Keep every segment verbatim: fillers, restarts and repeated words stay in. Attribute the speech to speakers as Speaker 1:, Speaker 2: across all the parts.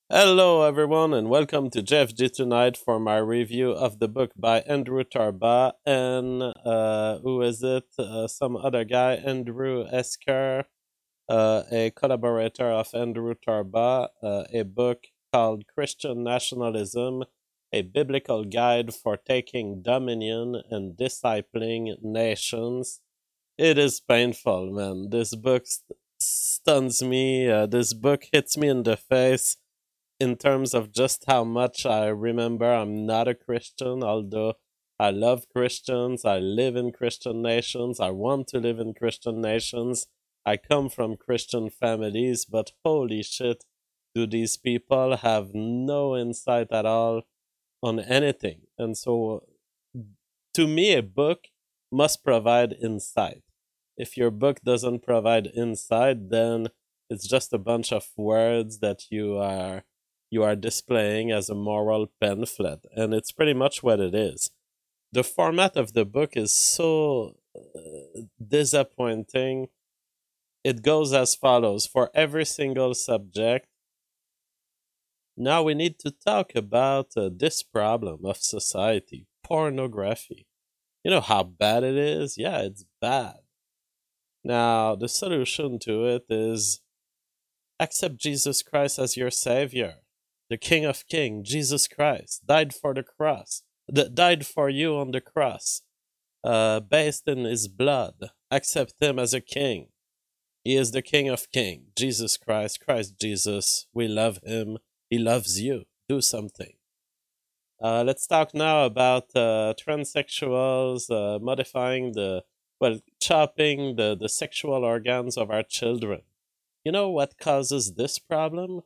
Speaker 1: Hello, everyone, and welcome to Jeff G tonight for my review of the book by Andrew Tarba and uh, who is it? Uh, some other guy, Andrew Esker, uh, a collaborator of Andrew Tarba, uh, a book called Christian Nationalism, a biblical guide for taking dominion and discipling nations. It is painful, man. This book st- stuns me. Uh, this book hits me in the face in terms of just how much I remember I'm not a Christian, although I love Christians, I live in Christian nations, I want to live in Christian nations, I come from Christian families, but holy shit, do these people have no insight at all on anything. And so, to me, a book must provide insight. If your book doesn't provide insight, then it's just a bunch of words that you are you are displaying as a moral pamphlet, and it's pretty much what it is. The format of the book is so uh, disappointing. It goes as follows for every single subject. Now we need to talk about uh, this problem of society, pornography. You know how bad it is? Yeah, it's bad. Now, the solution to it is accept Jesus Christ as your Savior. The King of Kings, Jesus Christ, died for the cross, that died for you on the cross, uh, based in his blood. Accept him as a king. He is the King of Kings, Jesus Christ, Christ Jesus. We love him. He loves you. Do something. Uh, let's talk now about uh, transsexuals uh, modifying the, well, chopping the, the sexual organs of our children. You know what causes this problem?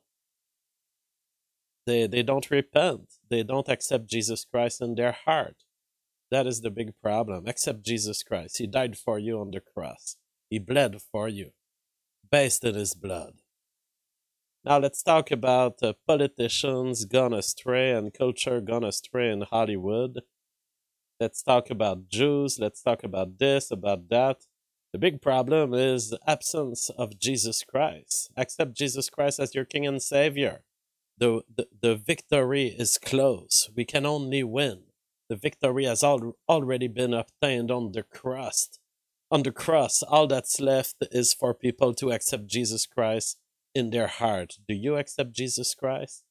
Speaker 1: They, they don't repent. They don't accept Jesus Christ in their heart. That is the big problem. Accept Jesus Christ. He died for you on the cross. He bled for you, based in his blood. Now let's talk about uh, politicians gone astray and culture gone astray in Hollywood. Let's talk about Jews. Let's talk about this, about that. The big problem is the absence of Jesus Christ. Accept Jesus Christ as your King and Savior. The, the, the victory is close. We can only win. The victory has al- already been obtained on the cross. On the cross, all that's left is for people to accept Jesus Christ in their heart. Do you accept Jesus Christ?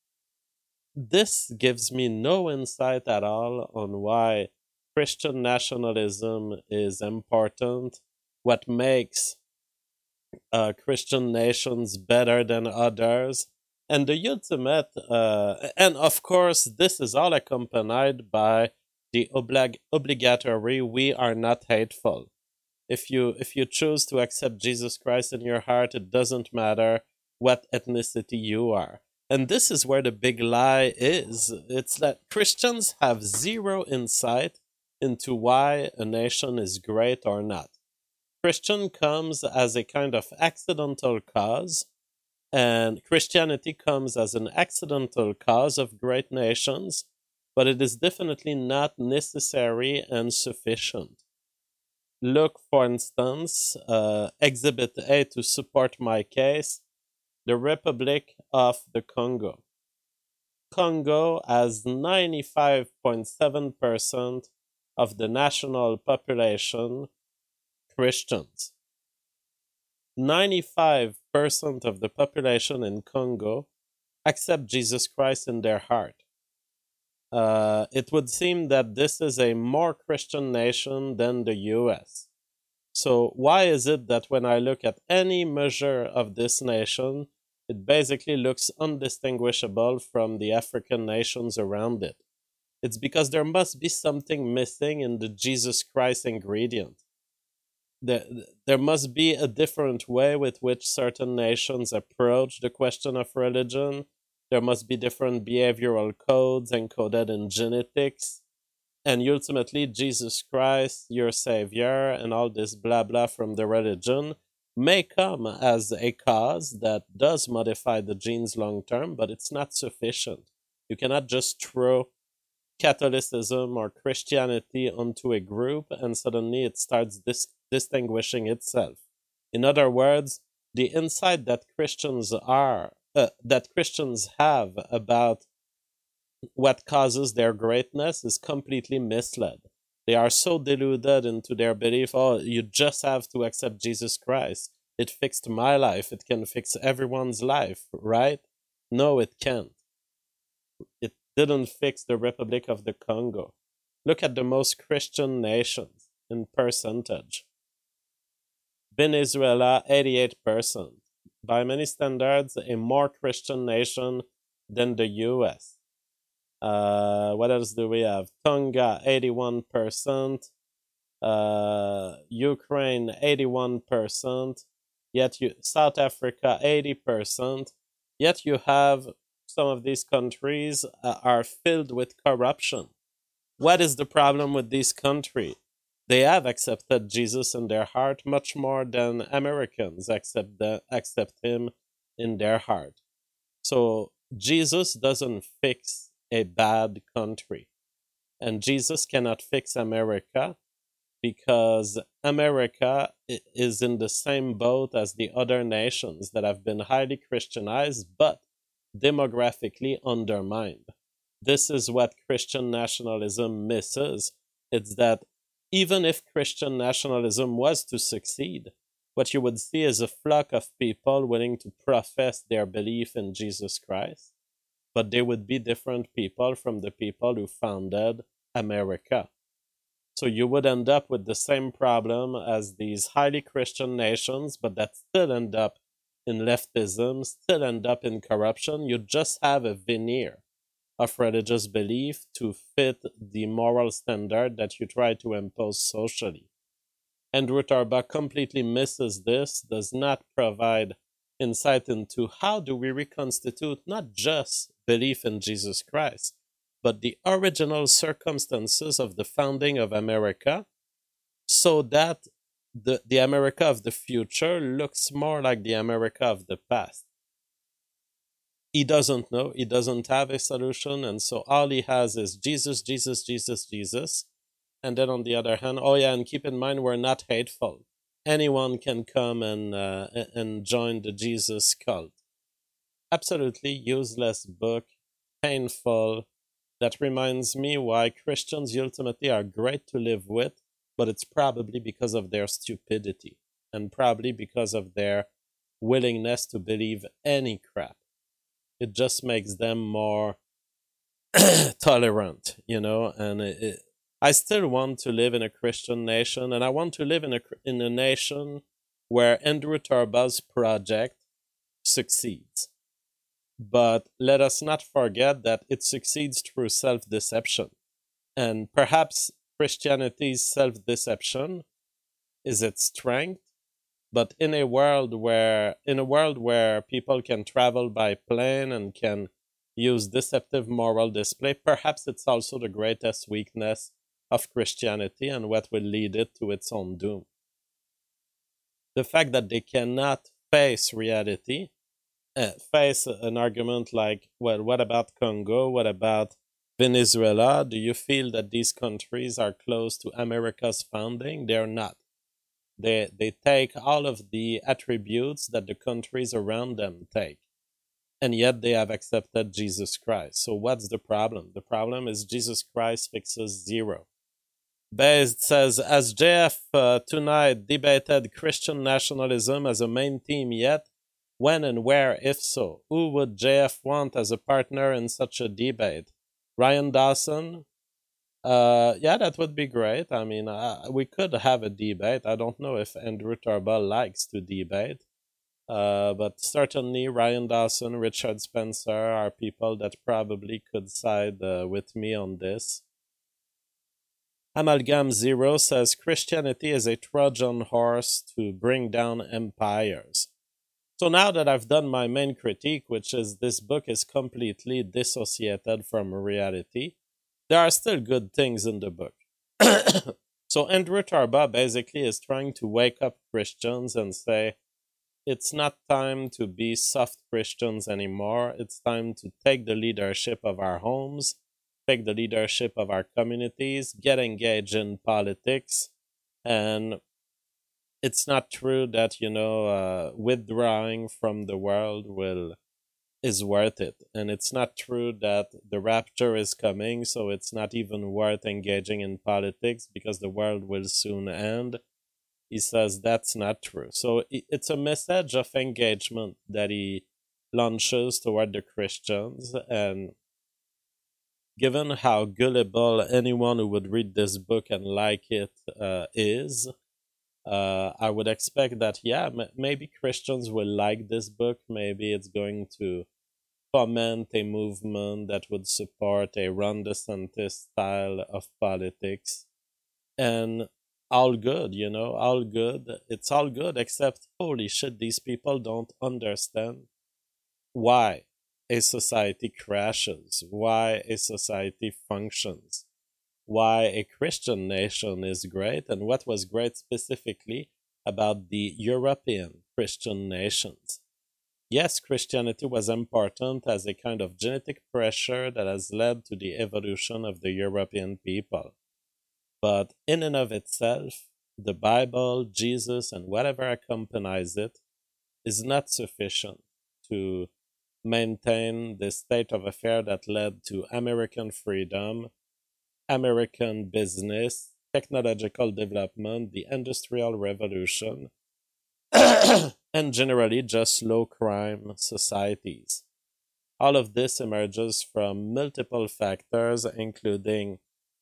Speaker 1: This gives me no insight at all on why Christian nationalism is important, what makes uh, Christian nations better than others, and the ultimate, uh, and of course, this is all accompanied by the oblig- obligatory "we are not hateful." If you if you choose to accept Jesus Christ in your heart, it doesn't matter what ethnicity you are. And this is where the big lie is. It's that Christians have zero insight into why a nation is great or not. Christian comes as a kind of accidental cause, and Christianity comes as an accidental cause of great nations, but it is definitely not necessary and sufficient. Look, for instance, uh, Exhibit A to support my case, the Republic of the Congo. Congo has ninety-five point seven percent of the national population Christians. ninety-five percent of the population in Congo accept Jesus Christ in their heart. Uh, it would seem that this is a more Christian nation than the U S. So why is it that when I look at any measure of this nation, it basically looks undistinguishable from the African nations around it? It's because there must be something missing in the Jesus Christ ingredient. There, there must be a different way with which certain nations approach the question of religion. There must be different behavioral codes encoded in genetics. And ultimately, Jesus Christ, your Savior, and all this blah blah from the religion may come as a cause that does modify the genes long term, but it's not sufficient. You cannot just throw Catholicism or Christianity onto a group and suddenly it starts dis- distinguishing itself. In other words, the insight that Christians are uh, that Christians have about what causes their greatness is completely misled. They are so deluded into their belief, oh, you just have to accept Jesus Christ. It fixed my life. It can fix everyone's life, right? No, it can't. It didn't fix the Republic of the Congo. Look at the most Christian nations in percentage. Venezuela, eighty-eight percent. By many standards, a more Christian nation than the U S. Uh, what else do we have? Tonga, eighty-one percent. Uh, Ukraine, eighty-one percent. Yet you, South Africa, eighty percent. Yet you have some of these countries uh, are filled with corruption. What is the problem with these countries? They have accepted Jesus in their heart much more than Americans accept the, accept him in their heart. So Jesus doesn't fix a bad country. And Jesus cannot fix America because America is in the same boat as the other nations that have been highly Christianized but demographically undermined. This is what Christian nationalism misses. It's that even if Christian nationalism was to succeed, what you would see is a flock of people willing to profess their belief in Jesus Christ, but they would be different people from the people who founded America. So you would end up with the same problem as these highly Christian nations, but that still end up in leftism, still end up in corruption. You just have a veneer of religious belief to fit the moral standard that you try to impose socially. Andrew Tarba completely misses this, does not provide insight into how do we reconstitute not just belief in Jesus Christ, but the original circumstances of the founding of America so that the, the America of the future looks more like the America of the past. He doesn't know, he doesn't have a solution, and so all he has is Jesus, Jesus, Jesus, Jesus. And then on the other hand, oh yeah, and keep in mind, we're not hateful. Anyone can come and uh, and join the Jesus cult. Absolutely useless book, painful. That reminds me why Christians ultimately are great to live with, but it's probably because of their stupidity and probably because of their willingness to believe any crap. It just makes them more tolerant, you know, and it, it, I still want to live in a Christian nation, and I want to live in a, in a nation where Andrew Tarba's project succeeds. But let us not forget that it succeeds through self-deception. And perhaps Christianity's self-deception is its strength, but in a world where in a world where people can travel by plane and can use deceptive moral display, perhaps it's also the greatest weakness of Christianity and what will lead it to its own doom. The fact that they cannot face reality, uh, face an argument like, well, what about Congo? What about Venezuela? Do you feel that these countries are close to America's founding? They're not. They, they take all of the attributes that the countries around them take, and yet they have accepted Jesus Christ. So what's the problem? The problem is Jesus Christ fixes zero. Based says, as J F uh, tonight debated Christian nationalism as a main theme yet, when and where, if so? Who would J F want as a partner in such a debate? Ryan Dawson? Uh, yeah, that would be great. I mean, uh, we could have a debate. I don't know if Andrew Tarba likes to debate, uh, but certainly Ryan Dawson, Richard Spencer are people that probably could side uh, with me on this. Amalgam Zero says Christianity is a Trojan horse to bring down empires. So now that I've done my main critique, which is this book is completely dissociated from reality, there are still good things in the book. So Andrew Tarba basically is trying to wake up Christians and say, it's not time to be soft Christians anymore. It's time to take the leadership of our homes, take the leadership of our communities, get engaged in politics. And it's not true that, you know, uh, withdrawing from the world will is worth it. And it's not true that the rapture is coming, so it's not even worth engaging in politics because the world will soon end. He says that's not true. So it's a message of engagement that he launches toward the Christians. And given how gullible anyone who would read this book and like it uh, is, uh, I would expect that, yeah, m- maybe Christians will like this book. Maybe it's going to foment a movement that would support a Ron DeSantis style of politics. And all good, you know, all good. It's all good, except, holy shit, these people don't understand why a society crashes, why a society functions, why a Christian nation is great, and what was great specifically about the European Christian nations. Yes, Christianity was important as a kind of genetic pressure that has led to the evolution of the European people. But in and of itself, the Bible, Jesus, and whatever accompanies it is not sufficient to maintain the state of affair that led to American freedom, American business, technological development, the Industrial Revolution, and generally just low crime societies. All of this emerges from multiple factors, including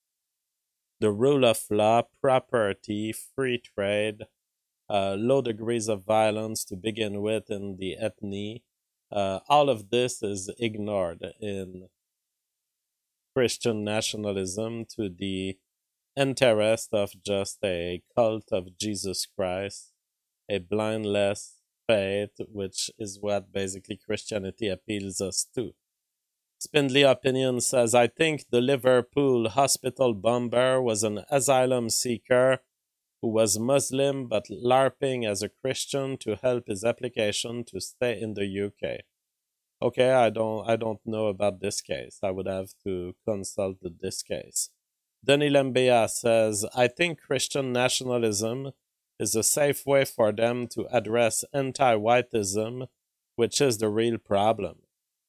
Speaker 1: the rule of law, property, free trade, uh, low degrees of violence to begin with in the ethne. Uh, all of this is ignored in Christian nationalism to the interest of just a cult of Jesus Christ, a blindless faith, which is what basically Christianity appeals us to. Spindly Opinion says, I think the Liverpool hospital bomber was an asylum seeker who was Muslim but LARPing as a Christian to help his application to stay in the U K. Okay, I don't I don't know about this case. I would have to consult this case. Denis Lembea says, I think Christian nationalism is a safe way for them to address anti-whiteism, which is the real problem.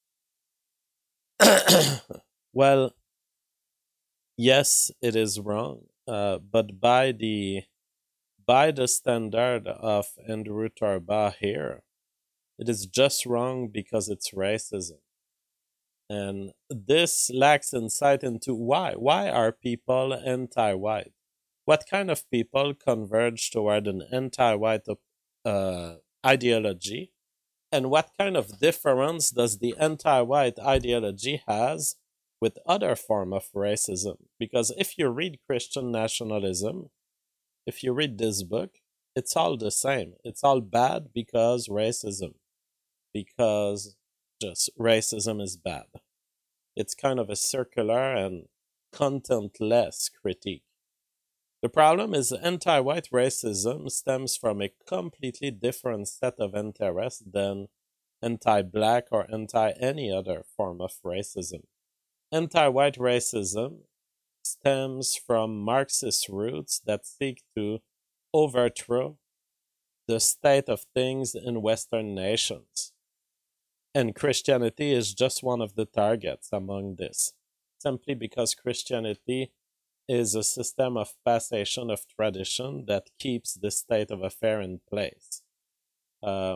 Speaker 1: Well, yes, it is wrong, uh, but by the by the standard of Andrew Tarba here, it is just wrong because it's racism. And this lacks insight into why. Why are people anti-white? What kind of people converge toward an anti-white uh, ideology? And what kind of difference does the anti-white ideology has with other form of racism? Because if you read Christian nationalism, if you read this book, it's all the same. It's all bad because racism. Because just racism is bad. It's kind of a circular and contentless critique. The problem is anti-white racism stems from a completely different set of interests than anti-black or anti-any other form of racism. Anti-white racism stems from Marxist roots that seek to overthrow the state of things in Western nations. And Christianity is just one of the targets among this, simply because Christianity is a system of passation of tradition that keeps the state of affair in place. Uh,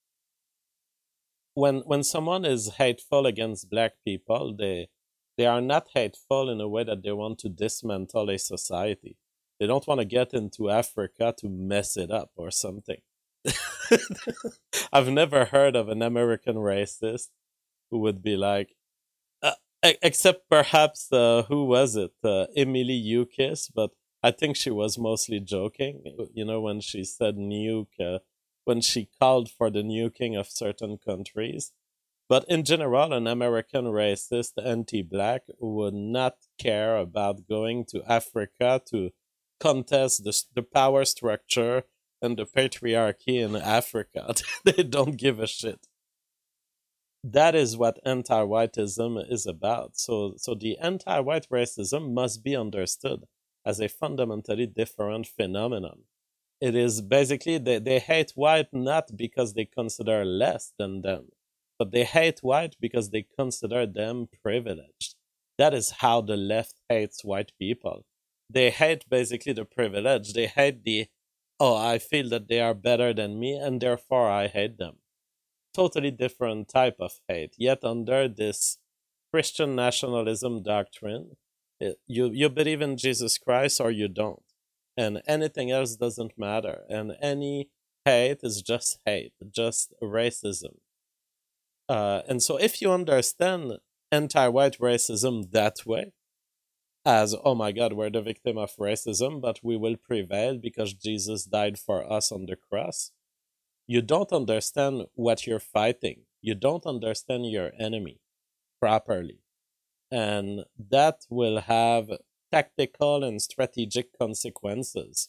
Speaker 1: when when someone is hateful against black people, they they are not hateful in a way that they want to dismantle a society. They don't want to get into Africa to mess it up or something. I've never heard of an American racist who would be like, uh, e- except perhaps, uh, who was it? Uh, Emily Eukis, but I think she was mostly joking, you know, when she said nuke, uh, when she called for the nuking of certain countries. But in general, an American racist anti-black would not care about going to Africa to contest the, the power structure and the patriarchy in Africa. They don't give a shit. That is what anti-whiteism is about. So, so the anti-white racism must be understood as a fundamentally different phenomenon. It is basically they, they hate white not because they consider less than them, but they hate white because they consider them privileged. That is how the left hates white people. They hate basically the privilege. They hate the, oh, I feel that they are better than me, and therefore I hate them. Totally different type of hate. Yet under this Christian nationalism doctrine, it, you, you believe in Jesus Christ or you don't. And anything else doesn't matter. And any hate is just hate, just racism. Uh, and so if you understand anti-white racism that way, as, oh my God, we're the victim of racism, but we will prevail because Jesus died for us on the cross, you don't understand what you're fighting. You don't understand your enemy properly. And that will have tactical and strategic consequences.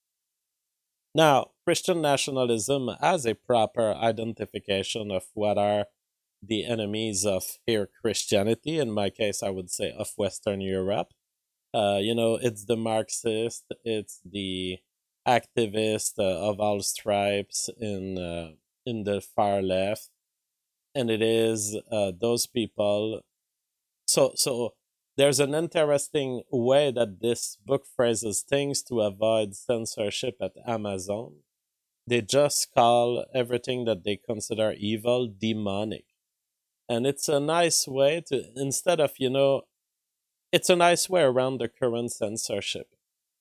Speaker 1: Now, Christian nationalism has a proper identification of what are the enemies of here Christianity. In my case, I would say of Western Europe. Uh, you know, it's the Marxist, it's the activist uh, of all stripes in uh, in the far left, and it is uh, those people. So, so there's an interesting way that this book phrases things to avoid censorship at Amazon. They just call everything that they consider evil demonic, and it's a nice way to, instead of, you know, it's a nice way around the current censorship.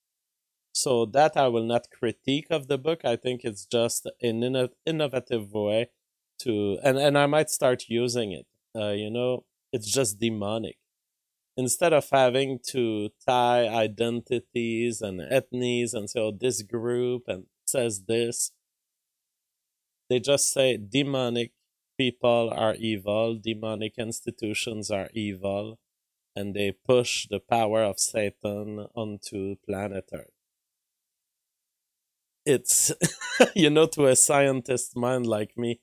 Speaker 1: So that I will not critique of the book. I think it's just an inno- innovative way to, and, and I might start using it. Uh, you know, it's just demonic. Instead of having to tie identities and ethnies and say, oh, this group and says this, they just say demonic people are evil, demonic institutions are evil, and they push the power of Satan onto planet Earth. It's, you know, to a scientist mind like me,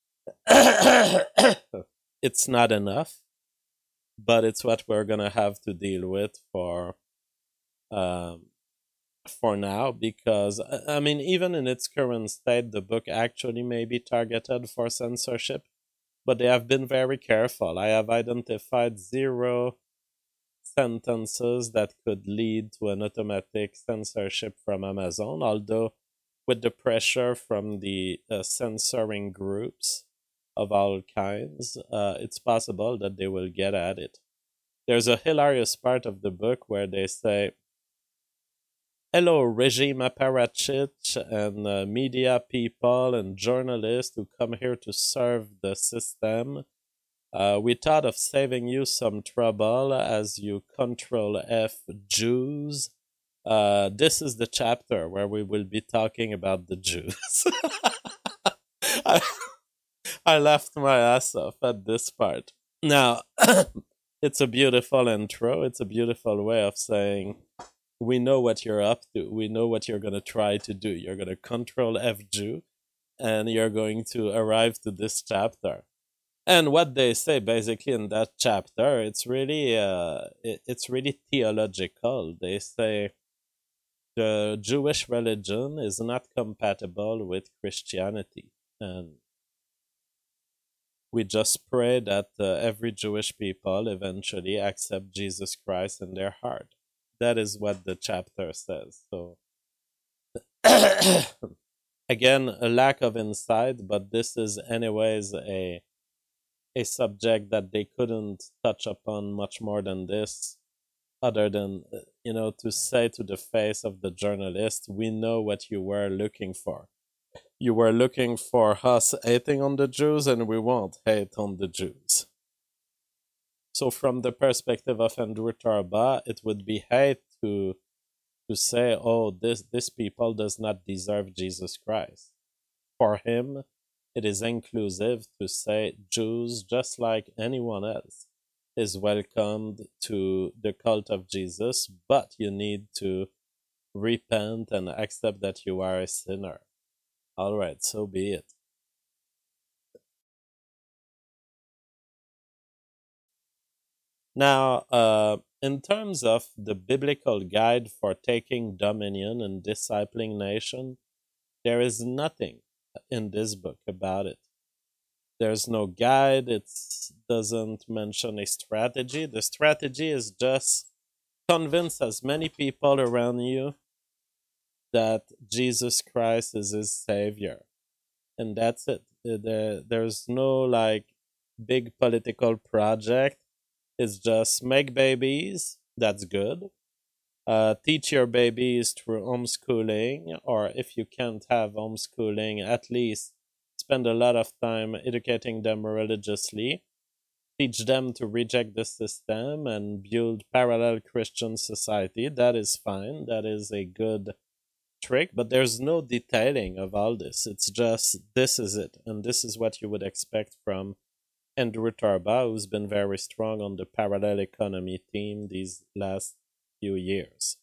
Speaker 1: it's not enough, but it's what we're gonna have to deal with for, um, for now. Because I mean, even in its current state, the book actually may be targeted for censorship, but they have been very careful. I have identified zero sentences that could lead to an automatic censorship from Amazon, although with the pressure from the uh, censoring groups of all kinds, uh, it's possible that they will get at it. There's a hilarious part of the book where they say, hello, regime apparatchiks and uh, media people and journalists who come here to serve the system. Uh, we thought of saving you some trouble as you control F Jews. Uh, this is the chapter where we will be talking about the Jews. I, I laughed my ass off at this part. Now, it's a beautiful intro. It's a beautiful way of saying, we know what you're up to. We know what you're going to try to do. You're going to control F Jew, and you're going to arrive to this chapter. And what they say basically in that chapter, it's really, uh, it, it's really theological. They say, the Jewish religion is not compatible with Christianity. And we just pray that uh, every Jewish people eventually accept Jesus Christ in their heart. That is what the chapter says. So, again, a lack of insight, but this is anyways a, a subject that they couldn't touch upon much more than this. Other than, you know, to say to the face of the journalist, we know what you were looking for. You were looking for us hating on the Jews, and we won't hate on the Jews. So from the perspective of Andrew Tarba, it would be hate to to say, oh, this, this people does not deserve Jesus Christ. For him, it is inclusive to say Jews, just like anyone else, is welcomed to the cult of Jesus, but you need to repent and accept that you are a sinner. All right, so be it. Now, uh, in terms of the biblical guide for taking dominion and discipling nation, there is nothing in this book about it. There's no guide. It doesn't mention a strategy. The strategy is just convince as many people around you that Jesus Christ is his savior. And that's it. There, there's no like big political project. It's just make babies. That's good. Uh, teach your babies through homeschooling, or if you can't have homeschooling, at least spend a lot of time educating them religiously. Teach them to reject the system and build parallel Christian society. That is fine. That is a good trick, but there's no detailing of all this. It's just this is it, and this is what you would expect from Andrew Tarba, who's been very strong on the parallel economy team these last few years.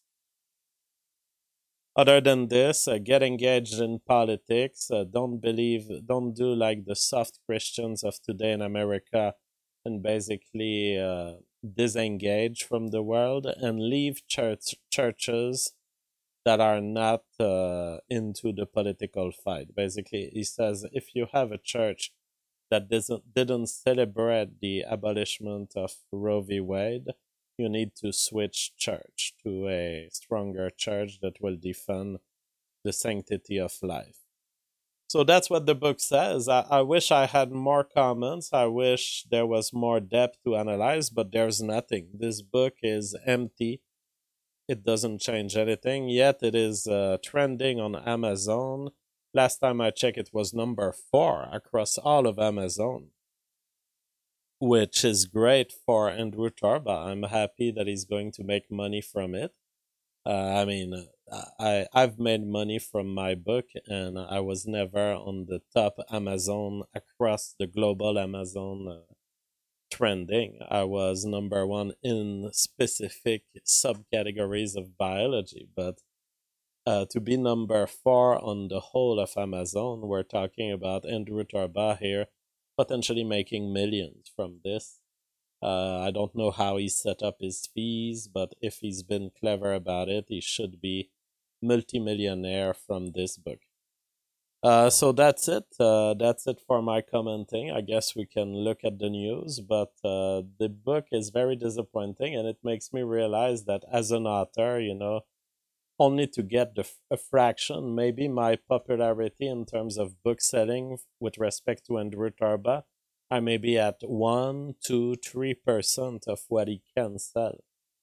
Speaker 1: Other than this, uh, get engaged in politics. Uh, don't believe, don't do like the soft Christians of today in America and basically uh, disengage from the world and leave church churches that are not uh, into the political fight. Basically, he says if you have a church that doesn't didn't celebrate the abolishment of Roe v. Wade, you need to switch church to a stronger church that will defend the sanctity of life. So that's what the book says. I, I wish I had more comments. I wish there was more depth to analyze, but there's nothing. This book is empty. It doesn't change anything, yet it is uh, trending on Amazon. Last time I checked, it was number four across all of Amazon, which is great for Andrew Tarba. I'm happy that he's going to make money from it. Uh, I mean, I, I've made money from my book, and I was never on the top Amazon across the global Amazon uh, trending. I was number one in specific subcategories of biology, but uh, to be number four on the whole of Amazon, we're talking about Andrew Tarba here potentially making millions from this. Uh, I don't know how he set up his fees, but if he's been clever about it, he should be multimillionaire from this book. Uh, so that's it. Uh, that's it for my commenting. I guess we can look at the news, but uh, the book is very disappointing, and it makes me realize that as an author, you know, only to get the, a fraction, maybe my popularity in terms of book selling with respect to Andrew Tarba, I may be at one, two, three percent of what he can sell.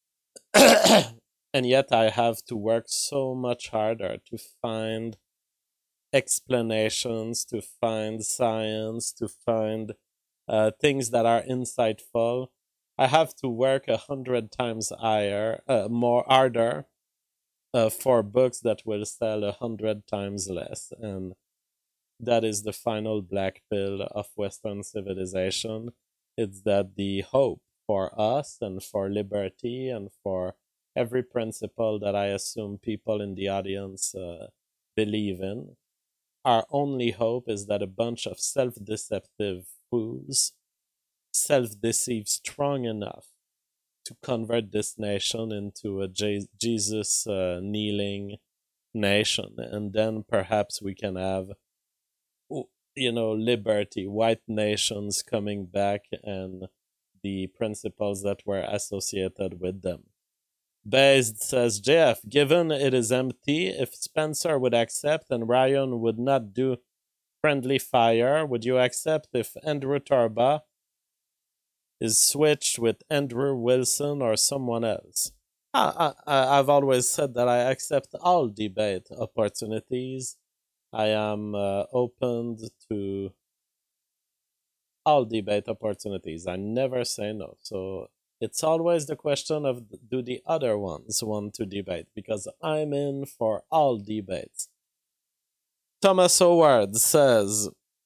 Speaker 1: And yet I have to work so much harder to find explanations, to find science, to find uh, things that are insightful. I have to work a hundred times higher, uh, more harder uh, for books that will sell a hundred times less. And that is the final black pill of Western civilization. It's that the hope for us and for liberty and for every principle that I assume people in the audience uh, believe in, our only hope is that a bunch of self-deceptive fools self-deceive strong enough to convert this nation into a Je- Jesus uh, kneeling nation, and then perhaps we can have, you know, liberty, white nations coming back, and the principles that were associated with them. Based says, Jeff, given it is empty, if Spencer would accept and Ryan would not do friendly fire, would you accept if Andrew Tarba is switched with Andrew Wilson or someone else? I, I, I've always said that I accept all debate opportunities. I am uh, open to all debate opportunities. I never say no. So it's always the question of do the other ones want to debate, because I'm in for all debates. Thomas Howard says,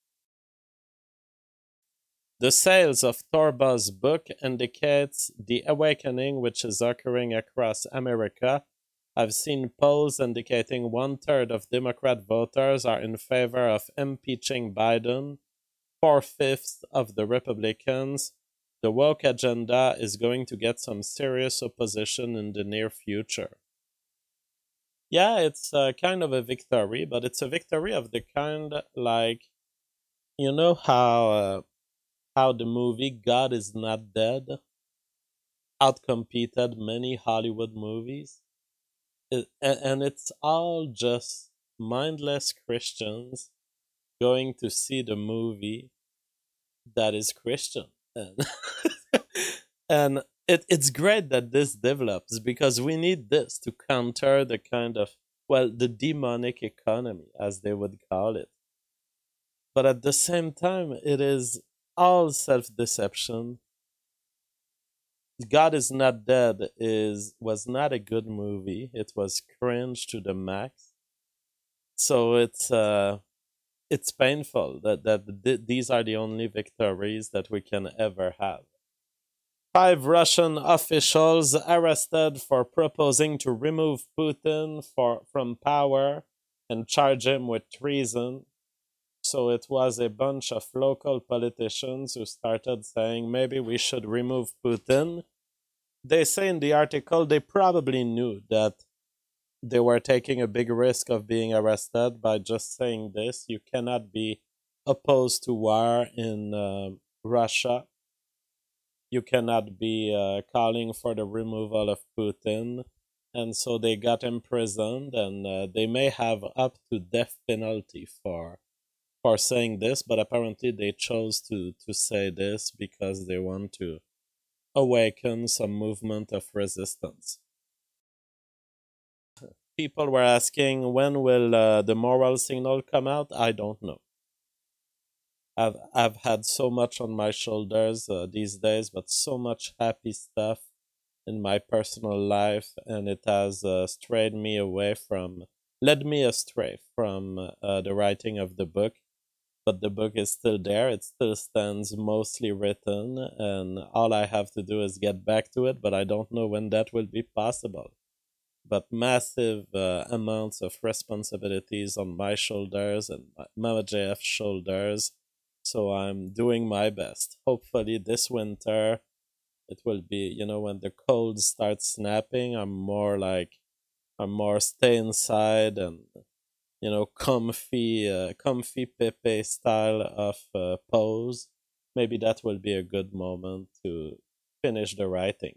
Speaker 1: the sales of Tarba's book indicates the awakening which is occurring across America. I've seen polls indicating one-third of Democrat voters are in favor of impeaching Biden, four-fifths of the Republicans. The woke agenda is going to get some serious opposition in the near future. Yeah, it's uh, kind of a victory, but it's a victory of the kind like You know how uh, how the movie God is Not Dead outcompeted many Hollywood movies? It, a- and it's all just mindless Christians going to see the movie that is Christian. And, and it, it's great that this develops because we need this to counter the kind of, well, the demonic economy, as they would call it. But at the same time, it is all self deception. God is Not Dead is was not a good movie. It was cringe to the max. So it's uh it's painful that that th- these are the only victories that we can ever have. Five Russian officials arrested for proposing to remove Putin for, from power and charge him with treason. So it was a bunch of local politicians who started saying maybe we should remove Putin. They say in the article they probably knew that they were taking a big risk of being arrested by just saying this. You cannot be opposed to war in uh, Russia. You cannot be uh, calling for the removal of Putin. And so they got imprisoned, and uh, they may have up to death penalty for for saying this, but apparently they chose to to say this because they want to awaken some movement of resistance. People were asking when will uh, the moral signal come out. I don't know. I've I've had so much on my shoulders uh, these days, but so much happy stuff in my personal life, and it has uh, strayed me away from, led me astray from uh, the writing of the book. But the book is still there. It still stands mostly written, and all I have to do is get back to it. But I don't know when that will be possible. But massive uh, amounts of responsibilities on my shoulders and Mama J F's shoulders. So I'm doing my best. Hopefully, this winter it will be, you know, when the cold starts snapping, I'm more like, I'm more stay inside and, you know, comfy, uh, comfy Pepe style of uh, pose. Maybe that will be a good moment to finish the writing.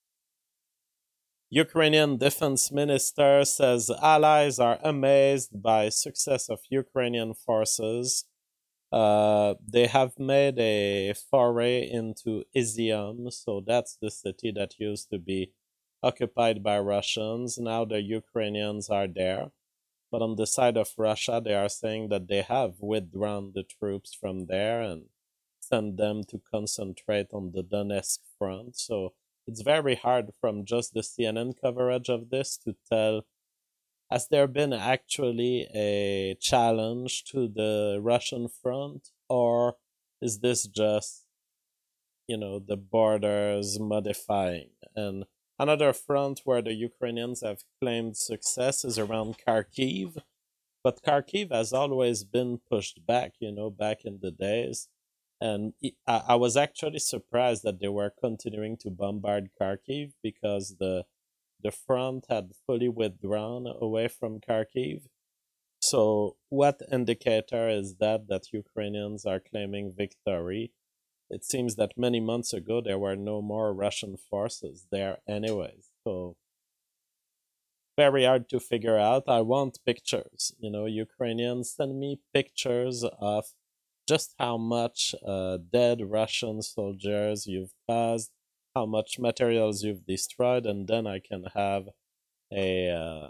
Speaker 1: Ukrainian defense minister says allies are amazed by success of Ukrainian forces. Uh, they have made a foray into Izium, so that's the city that used to be occupied by Russians. Now the Ukrainians are there. But on the side of Russia, they are saying that they have withdrawn the troops from there and sent them to concentrate on the Donetsk front. So it's very hard from just the C N N coverage of this to tell, has there been actually a challenge to the Russian front, or is this just, you know, the borders modifying? And another front where the Ukrainians have claimed success is around Kharkiv, but Kharkiv has always been pushed back, you know, back in the days. And I, I was actually surprised that they were continuing to bombard Kharkiv because the the front had fully withdrawn away from Kharkiv. So, what indicator is that that Ukrainians are claiming victory? It seems that many months ago there were no more Russian forces there, anyways. So, very hard to figure out. I want pictures. You know, Ukrainians send me pictures of just how much uh, dead Russian soldiers you've caused, how much materials you've destroyed, and then I can have a uh,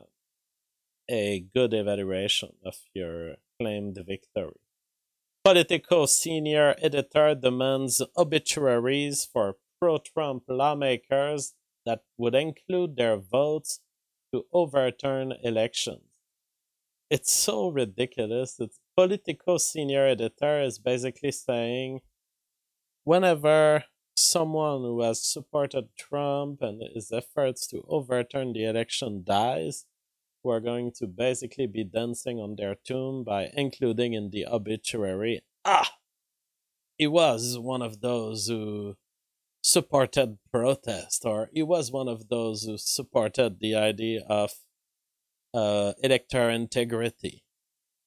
Speaker 1: a good evaluation of your claimed victory. Politico senior editor demands obituaries for pro-Trump lawmakers that would include their votes to overturn elections. It's so ridiculous. It's Politico senior editor is basically saying whenever someone who has supported Trump and his efforts to overturn the election dies, we're going to basically be dancing on their tomb by including in the obituary, ah, he was one of those who supported protest, or he was one of those who supported the idea of uh, elector integrity.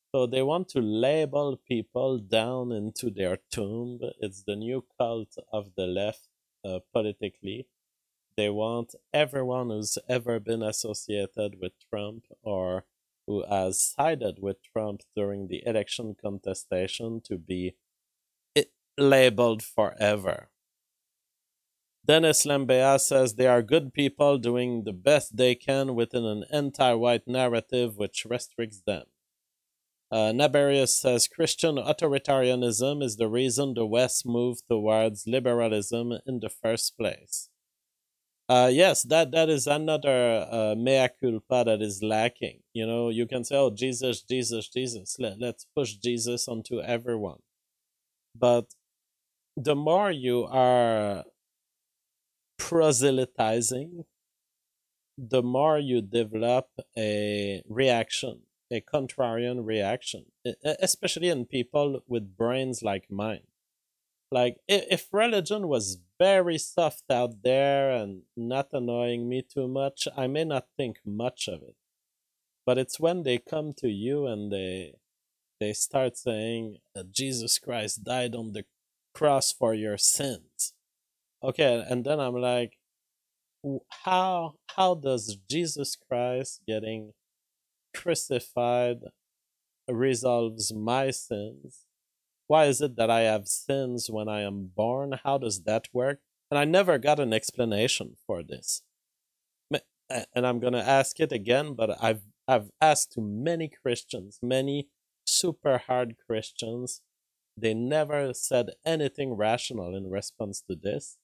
Speaker 1: So they want to label people down into their tomb. It's the new cult of the left uh, politically. They want everyone who's ever been associated with Trump or who has sided with Trump during the election contestation to be labeled forever. Dennis Lambea says they are good people doing the best they can within an anti-white narrative which restricts them. Uh, Nabarius says Christian authoritarianism is the reason the West moved towards liberalism in the first place. Uh, yes, that, that is another uh, mea culpa that is lacking. You know, you can say, oh, Jesus, Jesus, Jesus. Let, let's push Jesus onto everyone. But the more you are proselytizing, the more you develop a reaction, a contrarian reaction, especially in people with brains like mine. Like, if religion was very soft out there and not annoying me too much, I may not think much of it. But it's when they come to you and they they start saying that Jesus Christ died on the cross for your sins. Okay, and then I'm like, how how does Jesus Christ getting crucified resolves my sins? Why is it that I have sins when I am born? How does that work? And I never got an explanation for this. And I'm gonna ask it again, but I've I've asked to many Christians, many super hard Christians. They never said anything rational in response to this.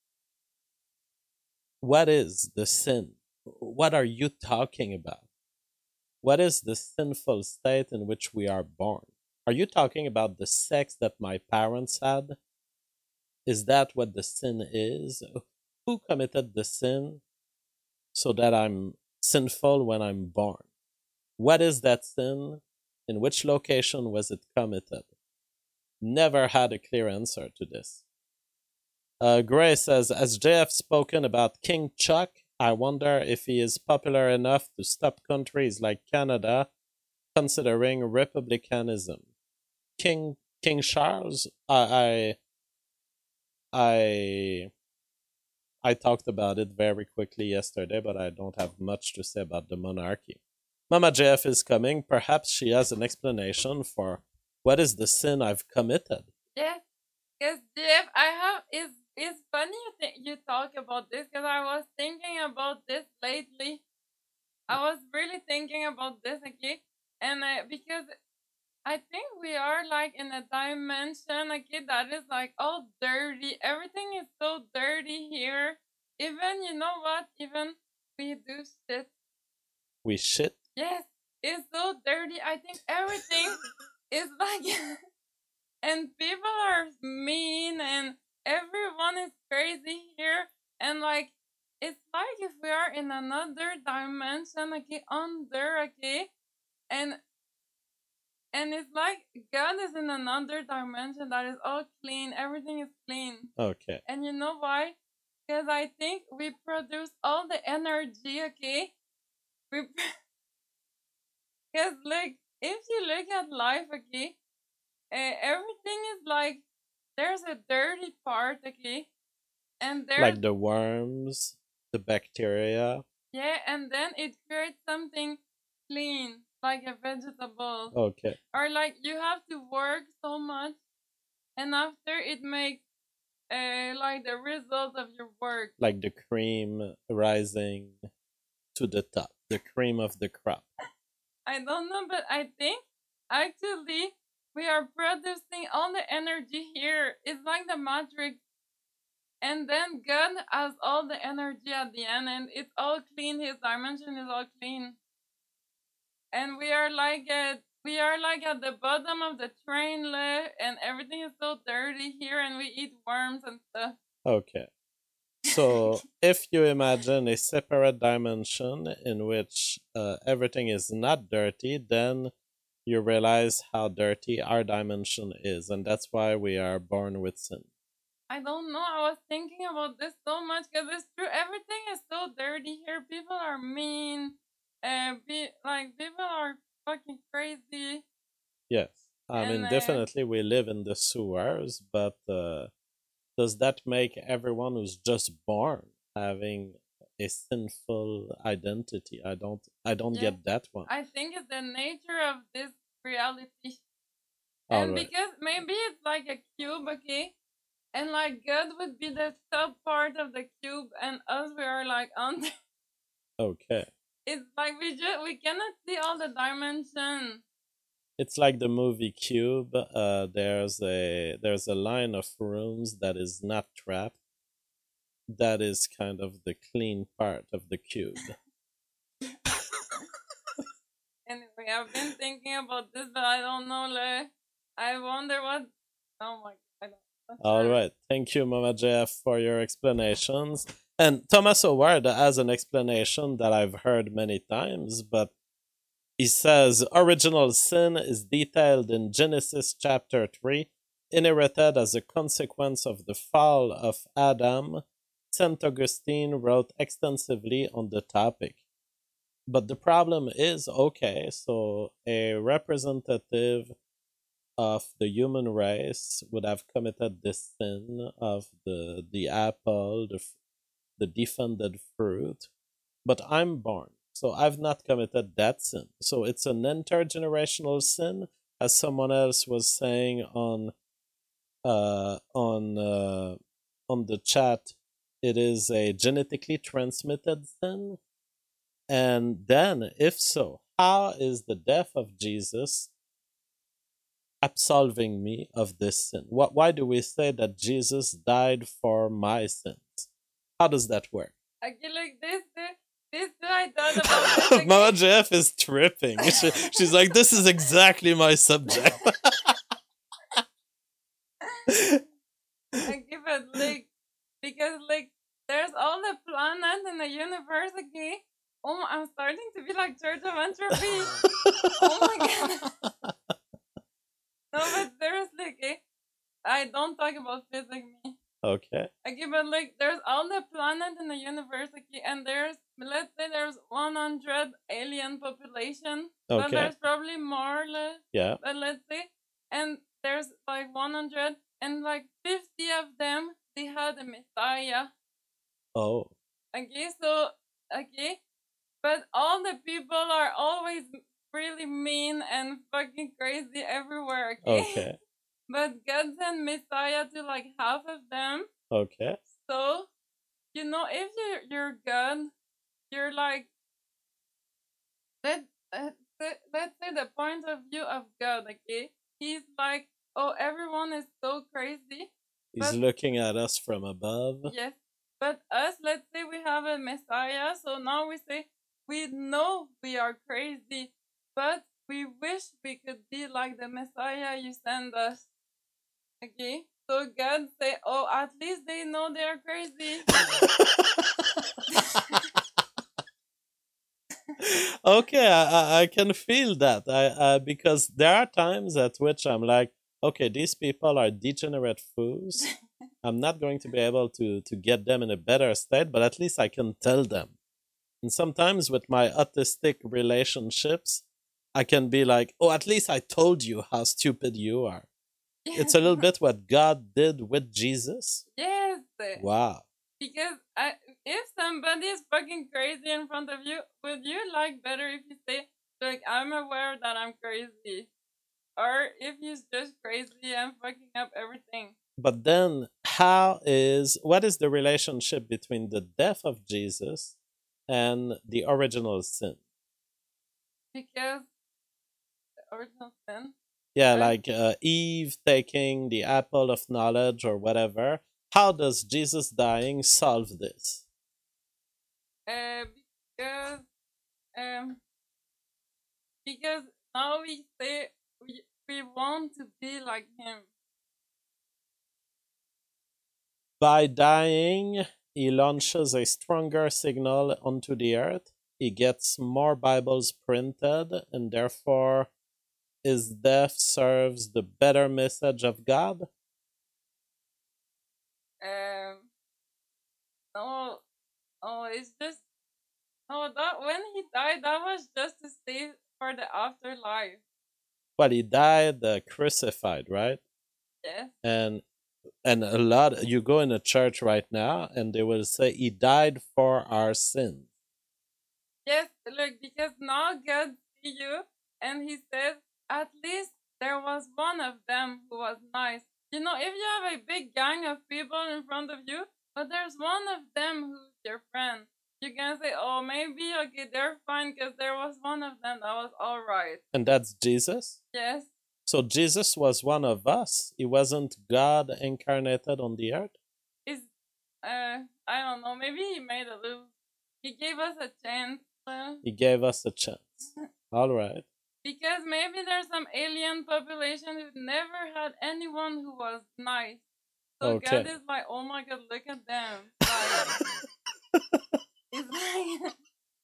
Speaker 1: What is the sin? What are you talking about? What is the sinful state in which we are born? Are you talking about the sex that my parents had? Is that what the sin is? Who committed the sin so that I'm sinful when I'm born? What is that sin? In which location was it committed? Never had a clear answer to this. Uh, Gray says, as J F spoken about King Chuck, I wonder if he is popular enough to stop countries like Canada considering republicanism. King King Charles, I I I talked about it very quickly yesterday, but I don't have much to say about the monarchy. Mama J F is coming. Perhaps she has an explanation for what is the sin I've committed.
Speaker 2: Yes, because Jeff, I have is it's funny you think you talk about this because I was thinking about this lately. I was really thinking about this again, and uh, because I think we are like in a dimension again that is like all dirty. Everything is so dirty here. Even you know what? Even we do shit.
Speaker 1: We shit?
Speaker 2: Yes, it's so dirty. I think everything is like, and people are mean, and everyone is crazy here, and like it's like if we are in another dimension, okay, under, okay, and and it's like God is in another dimension that is all clean. Everything is clean.
Speaker 1: Okay.
Speaker 2: And you know why? Because I think we produce all the energy, okay? We Because, like, if you look at life, okay, uh, everything is like there's a dirty part, okay? And there's.
Speaker 1: Like the worms, the bacteria.
Speaker 2: Yeah, and then it creates something clean, like a vegetable.
Speaker 1: Okay.
Speaker 2: Or like you have to work so much, and after it makes uh, like the result of your work.
Speaker 1: Like the cream rising to the top, the cream of the crop.
Speaker 2: I don't know, but I think actually we are producing all the energy here. It's like the matrix. And then God has all the energy at the end, and it's all clean. His dimension is all clean. And we are like at we are like at the bottom of the train, and everything is so dirty here, and we eat worms and stuff.
Speaker 1: Okay. So if you imagine a separate dimension in which uh, everything is not dirty, then you realize how dirty our dimension is, and that's why we are born with sin.
Speaker 2: I don't know. I was thinking about this so much because it's true. Everything is so dirty here. People are mean. Uh, be, like people are fucking crazy.
Speaker 1: Yes. I
Speaker 2: And
Speaker 1: mean,
Speaker 2: uh,
Speaker 1: definitely we live in the sewers, but uh, does that make everyone who's just born having a sinful identity? I don't I don't
Speaker 2: yeah,
Speaker 1: get that one.
Speaker 2: I think it's the nature of this reality.
Speaker 1: All
Speaker 2: And
Speaker 1: right.
Speaker 2: because maybe it's like a cube, okay? And like God would be the top part of the cube, and us we are like on. The,
Speaker 1: Okay.
Speaker 2: it's like we just we cannot see all the dimension.
Speaker 1: It's like the movie Cube. Uh, there's a there's a line of rooms that is not trapped. That is kind of the clean part of the cube.
Speaker 2: Anyway, I've been thinking about this, but I don't know. Like, I wonder what. Oh my god, I'm not
Speaker 1: All
Speaker 2: sure.
Speaker 1: right. Thank you, Mama Jeff, for your explanations. And Thomas Howard has an explanation that I've heard many times, but he says original sin is detailed in Genesis chapter three, inherited as a consequence of the fall of Adam. Saint Augustine wrote extensively on the topic. But the problem is okay, so a representative of the human race would have committed this sin of the the apple, the, the defended fruit, but I'm born, so I've not committed that sin. So it's an intergenerational sin, as someone else was saying on uh, on uh, on the chat. It is a genetically transmitted sin, and then if so, how is the death of Jesus absolving me of this sin? What, why do we say that Jesus died for my sins? How does that work?
Speaker 2: Okay, like this, this, this I thought about this again.
Speaker 1: Mama Jeff is tripping. She, she's like, this is exactly my subject.
Speaker 2: Okay, but like, because like, there's all the planets in the universe, okay? Oh, I'm starting to be like Church of Entropy. Oh my god. No, but seriously, okay? I don't talk about physics, me.
Speaker 1: Okay.
Speaker 2: Okay, but like, there's all the planets in the universe, okay? And there's, let's say there's one hundred alien population. But
Speaker 1: Okay.
Speaker 2: there's probably more, like,
Speaker 1: Yeah.
Speaker 2: but let's say, and there's like one hundred, and like fifty of them, they had a Messiah.
Speaker 1: Oh.
Speaker 2: Okay, so, okay, but all the people are always really mean and fucking crazy everywhere, okay?
Speaker 1: Okay.
Speaker 2: But God sent Messiah to like half of them.
Speaker 1: Okay.
Speaker 2: So, you know, if you're, you're God, you're like, let, uh, say- let's say the point of view of God, okay? He's like, oh, everyone is so crazy.
Speaker 1: He's
Speaker 2: But
Speaker 1: looking at us from above.
Speaker 2: yes, but us, let's say we have a Messiah, so now we say, we know we are crazy, but we wish we could be like the Messiah you send us. Okay? So God say, oh, at least they know they are crazy.
Speaker 1: Okay, I, I- I can feel that. I uh, because there are times at which I'm like, okay, these people are degenerate fools. I'm not going to be able to to get them in a better state, but at least I can tell them. And sometimes with my autistic relationships, I can be like, oh, at least I told you how stupid you are. It's
Speaker 2: Yes.
Speaker 1: a little bit what God did with Jesus.
Speaker 2: Yes.
Speaker 1: Wow.
Speaker 2: Because I, if somebody is fucking crazy in front of you, would you like better if you say, like, I'm aware that I'm crazy? Or if he's just crazy and fucking up everything?
Speaker 1: But then, how is what is the relationship between the death of Jesus and the original sin?
Speaker 2: Because the original sin.
Speaker 1: Yeah,
Speaker 2: Or,
Speaker 1: like uh, Eve taking the apple of knowledge or whatever. How does Jesus dying solve this?
Speaker 2: uh, because, um, because now we say we, we want to be like him.
Speaker 1: By dying, he launches a stronger signal onto the earth. He gets more Bibles printed, and therefore his death serves the better message of God.
Speaker 2: Um, no, oh, it's just, no, that when he died, that was just to save for the afterlife.
Speaker 1: Well, he died uh, crucified, right?
Speaker 2: Yes.
Speaker 1: And and a lot. You go in a church right now, and they will say he died for our sins.
Speaker 2: Yes, look, because now God see you and he says, at least there was one of them who was nice. You know, if you have a big gang of people in front of you, but there's one of them who's your friend, you can say, oh, maybe, okay, they're fine because there was one of them that was all right.
Speaker 1: And that's Jesus?
Speaker 2: Yes.
Speaker 1: So Jesus was one of us. He wasn't God incarnated on the earth?
Speaker 2: Is uh, I don't know, maybe he made a little, he gave us a chance. Uh,
Speaker 1: He gave us a chance. All right.
Speaker 2: Because maybe there's some alien population who never had anyone who was nice. So
Speaker 1: Okay.
Speaker 2: God is like, oh my God, look at them. Like, it's like,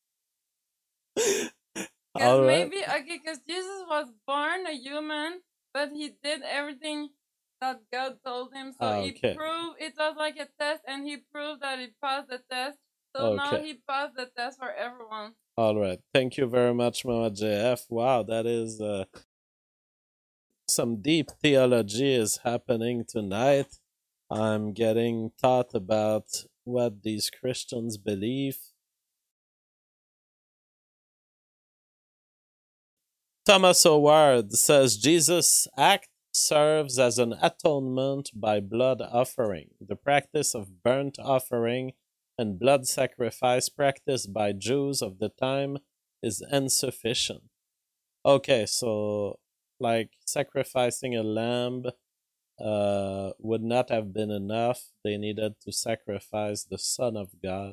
Speaker 2: because
Speaker 1: All right.
Speaker 2: maybe, okay, because Jesus was born a human, but he did everything that God told him. So
Speaker 1: Okay.
Speaker 2: he proved, it was like a test, and he proved that he passed the test. So now
Speaker 1: Okay.
Speaker 2: he passed the test for everyone.
Speaker 1: All right. Thank you very much, Mama J F. Wow, that is uh, some deep theology is happening tonight. I'm getting taught about what these Christians believe. Thomas Howard says Jesus' act serves as an atonement by blood offering. The practice of burnt offering and blood sacrifice practiced by Jews of the time is insufficient. Okay, so like sacrificing a lamb uh, would not have been enough. They needed to sacrifice the Son of God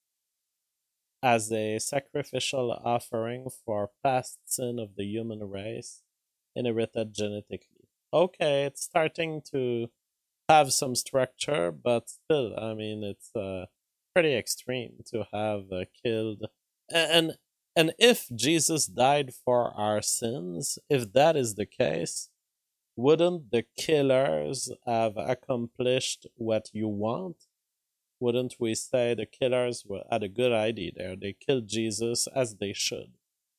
Speaker 1: as a sacrificial offering for past sin of the human race, inherited genetically. Okay, it's starting to have some structure, but still, I mean, it's uh, pretty extreme to have uh, killed. And and if Jesus died for our sins, if that is the case, wouldn't the killers have accomplished what you want? Wouldn't we say the killers were, had a good idea there? They killed Jesus as they should.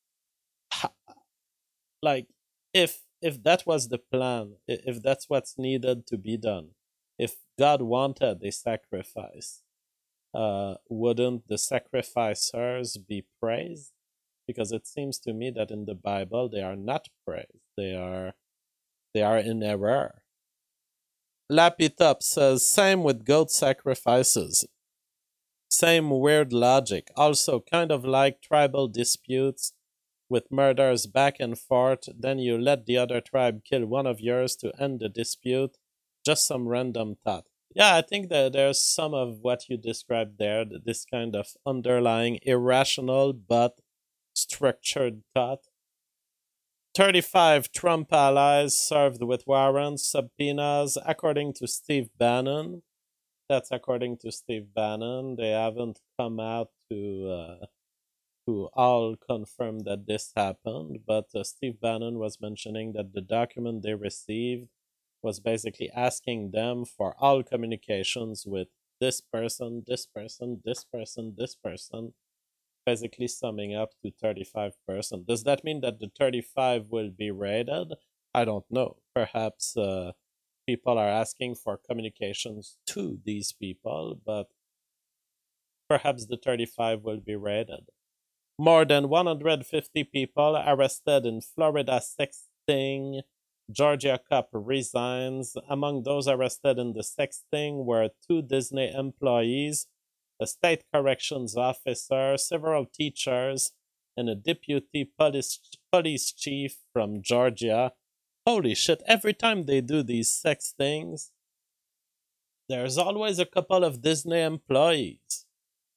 Speaker 1: Like, if if that was the plan, if that's what's needed to be done, if God wanted a sacrifice, uh, wouldn't the sacrificers be praised? Because it seems to me that in the Bible they are not praised. They are they are in error. Lapitop says same with goat sacrifices. Same weird logic. Also kind of like tribal disputes with murders back and forth, then you let the other tribe kill one of yours to end the dispute. Just some random thought. Yeah, I think that there's some of what you described there, this kind of underlying irrational but structured thought. thirty-five Trump allies served with warrants, subpoenas, according to Steve Bannon. That's according to Steve Bannon. They haven't come out to uh, to all confirm that this happened, but uh, Steve Bannon was mentioning that the document they received was basically asking them for all communications with this person, this person, this person, this person, basically summing up to thirty-five percent. Does that mean that the thirty-five will be raided? I don't know. Perhaps uh, people are asking for communications to these people, but perhaps the thirty-five will be raided. More than one hundred fifty people arrested in Florida sexting. Georgia cop resigns. Among those arrested in the sexting were two Disney employees, a state corrections officer, several teachers, and a deputy police, police chief from Georgia. Holy shit, every time they do these sextings, there's always a couple of Disney employees.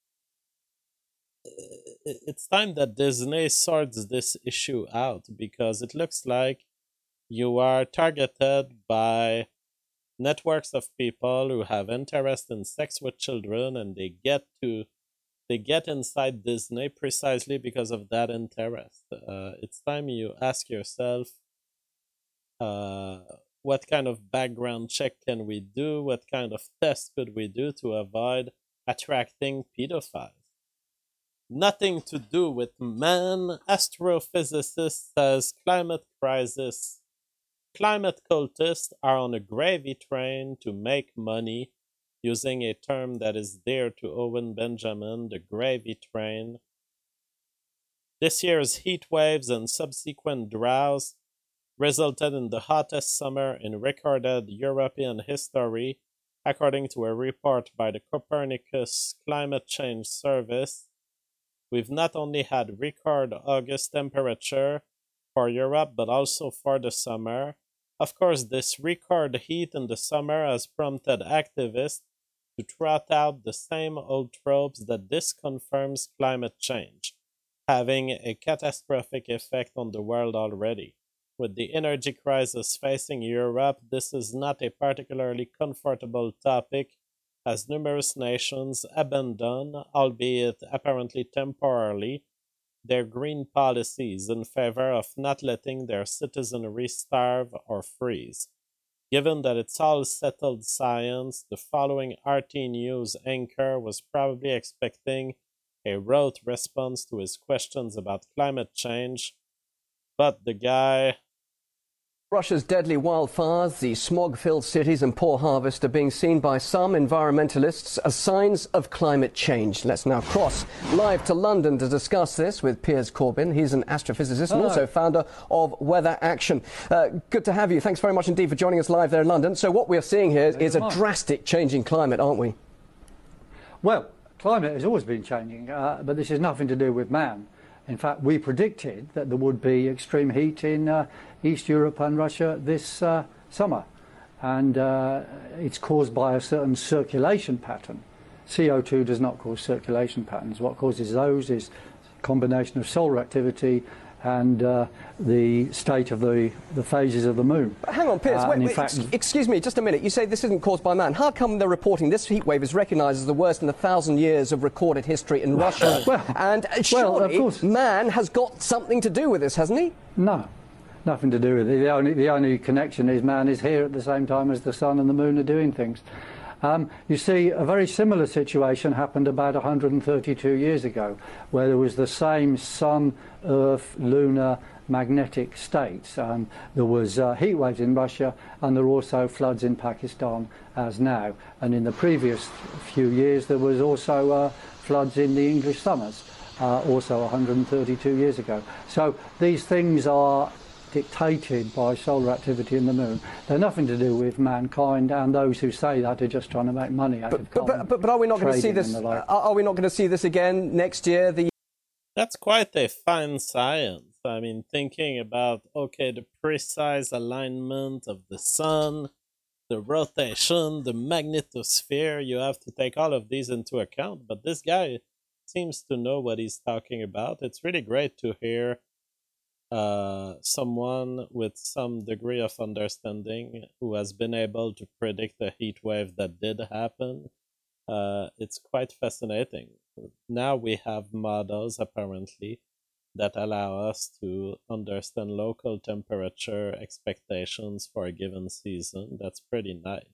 Speaker 1: It's time that Disney sorts this issue out, because it looks like you are targeted by networks of people who have interest in sex with children, and they get to they get inside Disney precisely because of that interest. Uh, it's time you ask yourself, uh, what kind of background check can we do? What kind of test could we do to avoid attracting pedophiles? Nothing to do with man. Astrophysicist says climate crisis. Climate cultists are on a gravy train to make money, using a term that is dear to Owen Benjamin, the gravy train. This year's heat waves and subsequent droughts resulted in the hottest summer in recorded European history, according to a report by the Copernicus Climate Change Service. We've not only had record August temperature for Europe, but also for the summer. Of course, this record heat in the summer has prompted activists to trot out the same old tropes that this confirms climate change, having a catastrophic effect on the world already. With the energy crisis facing Europe, this is not a particularly comfortable topic, as numerous nations abandon, albeit apparently temporarily, their green policies in favor of not letting their citizenry starve or freeze. Given that it's all settled science, the following R T News anchor was probably expecting a rote response to his questions about climate change, but the guy...
Speaker 3: Russia's deadly wildfires, the smog-filled cities and poor harvest are being seen by some environmentalists as signs of climate change. Let's now cross live to London to discuss this with Piers Corbyn. He's an astrophysicist and also founder of Weather Action. Uh, good to have you. Thanks very much indeed for joining us live there in London. So what we're seeing here is a drastic change in climate, aren't we?
Speaker 4: Well, climate has always been changing, uh, but this has nothing to do with man. In fact, we predicted that there would be extreme heat in uh, East Europe and Russia this uh, summer. And uh, it's caused by a certain circulation pattern. C O two does not cause circulation patterns. What causes those is a combination of solar activity and uh, the state of the, the phases of the moon.
Speaker 3: But hang on, Piers, uh, wait, wait, fact, excuse me, just a minute. You say this isn't caused by man. How come they're reporting this heat wave is recognised as the worst in a thousand years of recorded history in Russia?
Speaker 4: well,
Speaker 3: and uh,
Speaker 4: well,
Speaker 3: surely
Speaker 4: of course.
Speaker 3: man has got something to do with this, hasn't he?
Speaker 4: No, nothing to do with it. The only, the only connection is man is here at the same time as the sun and the moon are doing things. Um, you see, a very similar situation happened about one hundred thirty-two years ago, where there was the same sun, earth, lunar, magnetic states. Um, there was uh, heat waves in Russia, and there were also floods in Pakistan as now. And in the previous few years, there was also uh, floods in the English summers, uh, also one hundred thirty-two years ago. So these things are dictated by solar activity in the moon. They're nothing to do with mankind, and those who say that are just trying to make money out
Speaker 3: but,
Speaker 4: of carbon.
Speaker 3: But, but, but are we not going to see this? Like. Are we not going to see this again next year? The
Speaker 1: That's quite a fine science. I mean, thinking about, okay, the precise alignment of the sun, the rotation, the magnetosphere, you have to take all of these into account. But this guy seems to know what he's talking about. It's really great to hear uh, someone with some degree of understanding who has been able to predict a heat wave that did happen. Uh, it's quite fascinating. Now we have models, apparently, that allow us to understand local temperature expectations for a given season. That's pretty nice.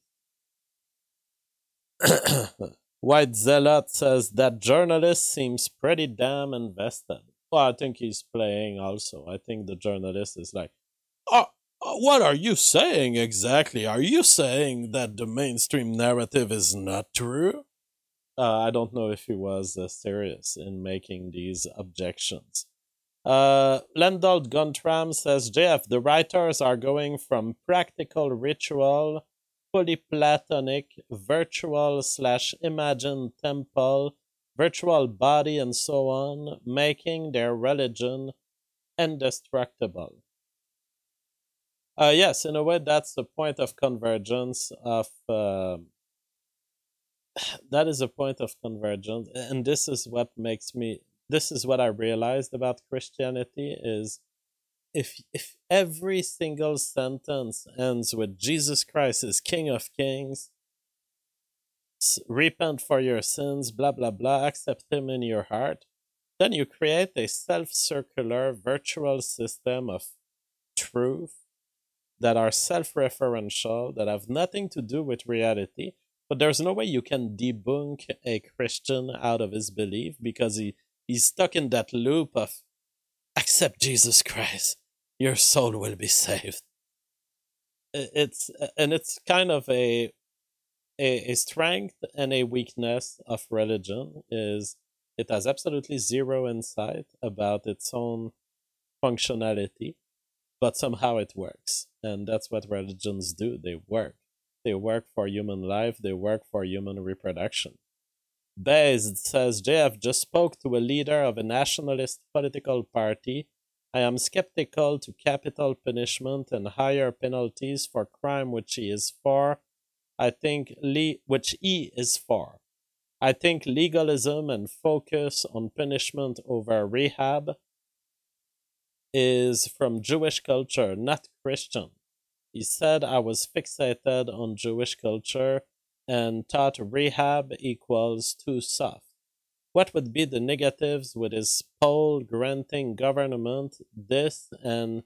Speaker 1: White Zealot says that journalist seems pretty damn invested. Well, I think he's playing also. I think the journalist is like, oh, what are you saying exactly? Are you saying that the mainstream narrative is not true? Uh, I don't know if he was uh, serious in making these objections. Uh, Lendold Guntram says, J F, the writers are going from practical ritual, fully platonic, virtual slash imagined temple, virtual body, and so on, making their religion indestructible. Uh, yes, in a way, that's the point of convergence of... Uh, that is a point of convergence, and this is what makes me... This is what I realized about Christianity is if if every single sentence ends with Jesus Christ is King of Kings, repent for your sins, blah, blah, blah, accept him in your heart, then you create a self-circular virtual system of truth that are self-referential, that have nothing to do with reality, but there's no way you can debunk a Christian out of his belief because he he's stuck in that loop of accept Jesus Christ, your soul will be saved. It's and it's kind of a a, a strength and a weakness of religion is it has absolutely zero insight about its own functionality, but somehow it works. And that's what religions do. They work. They work for human life. They work for human reproduction. Bayes says, J F just spoke to a leader of a nationalist political party. I am skeptical to capital punishment and higher penalties for crime which he is for. I think le- which he is for. I think legalism and focus on punishment over rehab is from Jewish culture, not Christian. He said I was fixated on Jewish culture and thought rehab equals too soft. What would be the negatives with his poll granting government this and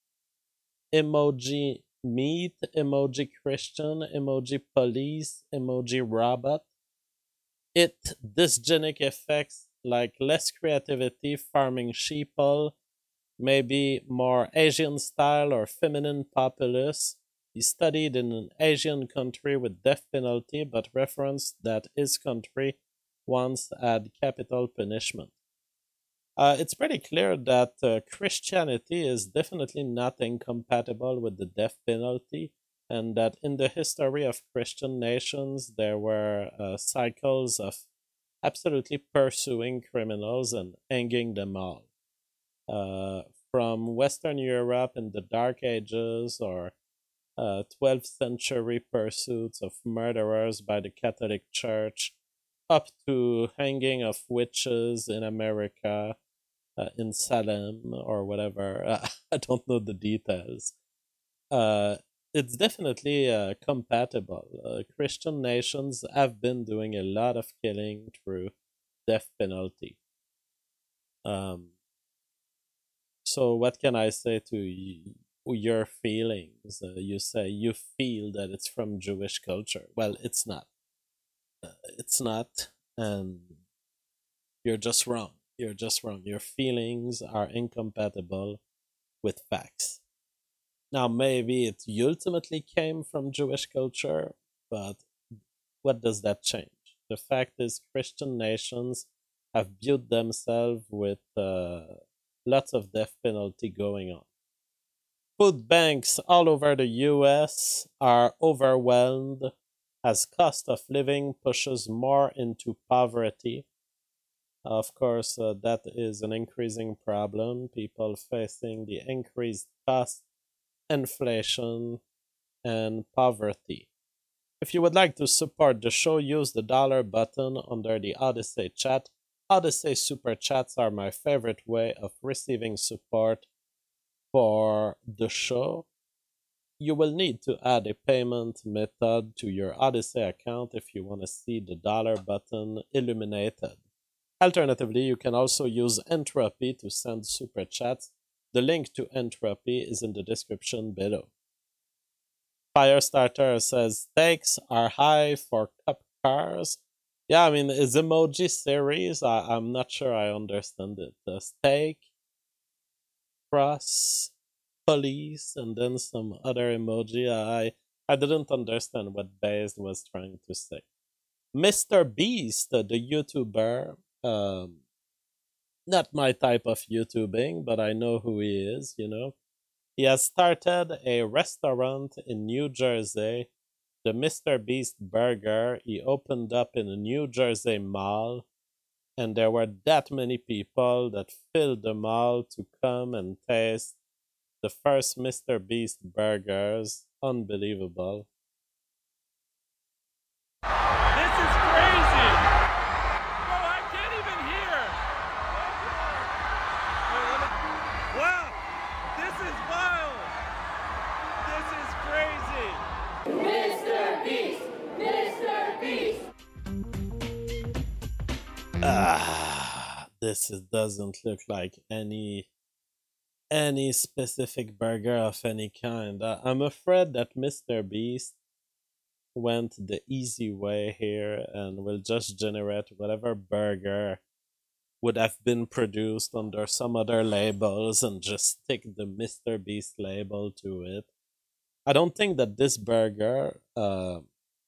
Speaker 1: emoji meat, emoji Christian, emoji police, emoji robot? It dysgenic effects like less creativity, farming sheeple, maybe more Asian style or feminine populace. He studied in an Asian country with death penalty, but referenced that his country once had capital punishment. Uh, it's pretty clear that uh, Christianity is definitely not incompatible with the death penalty, and that in the history of Christian nations there were uh, cycles of absolutely pursuing criminals and hanging them all. Uh, from Western Europe in the Dark Ages or uh, twelfth century pursuits of murderers by the Catholic Church, up to hanging of witches in America, uh, in Salem or whatever. Uh, I don't know the details. Uh, it's definitely uh, compatible. Uh, Christian nations have been doing a lot of killing through death penalty. Um, so what can I say to you, your feelings? Uh, you say you feel that it's from Jewish culture. Well, it's not. Uh, it's not, and you're just wrong. You're just wrong. Your feelings are incompatible with facts. Now, maybe it ultimately came from Jewish culture, but what does that change? The fact is, Christian nations have built themselves with uh, lots of death penalty going on. Food banks all over the U S are overwhelmed as cost of living pushes more into poverty. Of course, uh, that is an increasing problem. People facing the increased cost, inflation, and poverty. If you would like to support the show, use the dollar button under the Odyssey chat. Odyssey super chats are my favorite way of receiving support for the show. You will need to add a payment method to your Odyssey account if you want to see the dollar button illuminated. Alternatively, you can also use Entropy to send super chats. The link to Entropy is in the description below. Firestarter says stakes are high for cup cars. Yeah, I mean, is emoji series? I, I'm not sure I understand it. The stake, cross, police, and then some other emoji. I I didn't understand what Bayes was trying to say. Mister Beast, the YouTuber, um, not my type of YouTubing, but I know who he is, you know. He has started a restaurant in New Jersey, the Mister Beast Burger. He opened up in a New Jersey mall, and there were that many people that filled the mall to come and taste the first Mister Beast burgers. Unbelievable.
Speaker 5: This is crazy! Bro, I can't even hear! Wow! This is wild! This is crazy!
Speaker 6: Mister Beast! Mister Beast!
Speaker 1: Ah, this is, doesn't look like any any specific burger of any kind. I, I'm afraid that Mister Beast went the easy way here and will just generate whatever burger would have been produced under some other labels and just stick the Mister Beast label to it. I don't think that this burger, uh,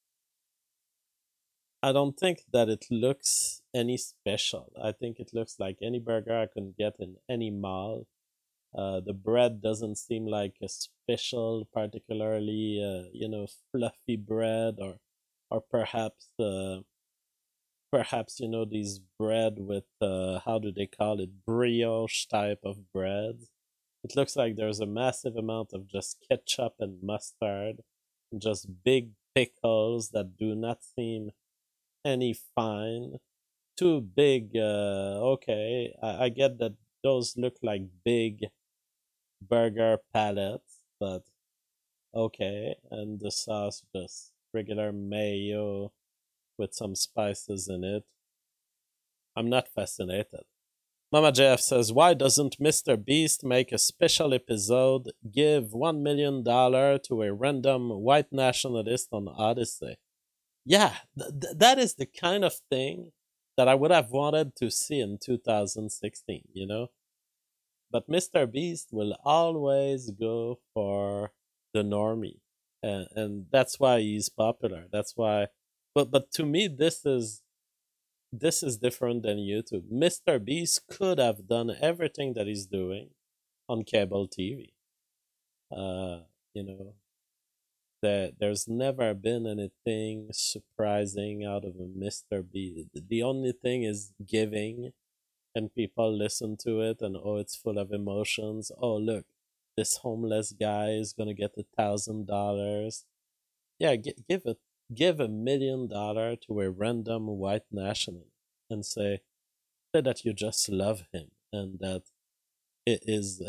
Speaker 1: I don't think that it looks any special. I think it looks like any burger I can get in any mall. Uh, the bread doesn't seem like a special, particularly, uh, you know, fluffy bread, or, or perhaps, uh, perhaps you know, these bread with, uh, how do they call it, brioche type of bread. It looks like there's a massive amount of just ketchup and mustard, and just big pickles that do not seem any fine. Too big. Uh, okay, I, I get that those look like big burger pallets, but okay. And the sauce, just regular mayo with some spices in it. I'm not fascinated. Mama J F says, why doesn't Mister Beast make a special episode, give one million dollars to a random white nationalist on Odyssey? Yeah, th- th- that is the kind of thing that I would have wanted to see in two thousand sixteen, you know? But Mister Beast will always go for the normie. And, and that's why he's popular. That's why. But, but to me, this is this is different than YouTube. Mister Beast could have done everything that he's doing on cable T V. Uh, you know, that there's never been anything surprising out of a Mister Beast. The only thing is giving, and people listen to it, and oh, it's full of emotions. Oh, look, this homeless guy is gonna get a thousand dollars. Yeah, g- give it. Give a million dollar to a random white national and say, say that you just love him and that it is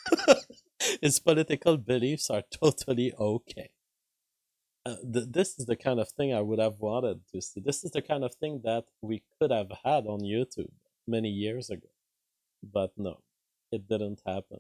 Speaker 1: his political beliefs are totally okay. Uh, th- this is the kind of thing I would have wanted to see. This is the kind of thing that we could have had on YouTube many years ago. But no, it didn't happen.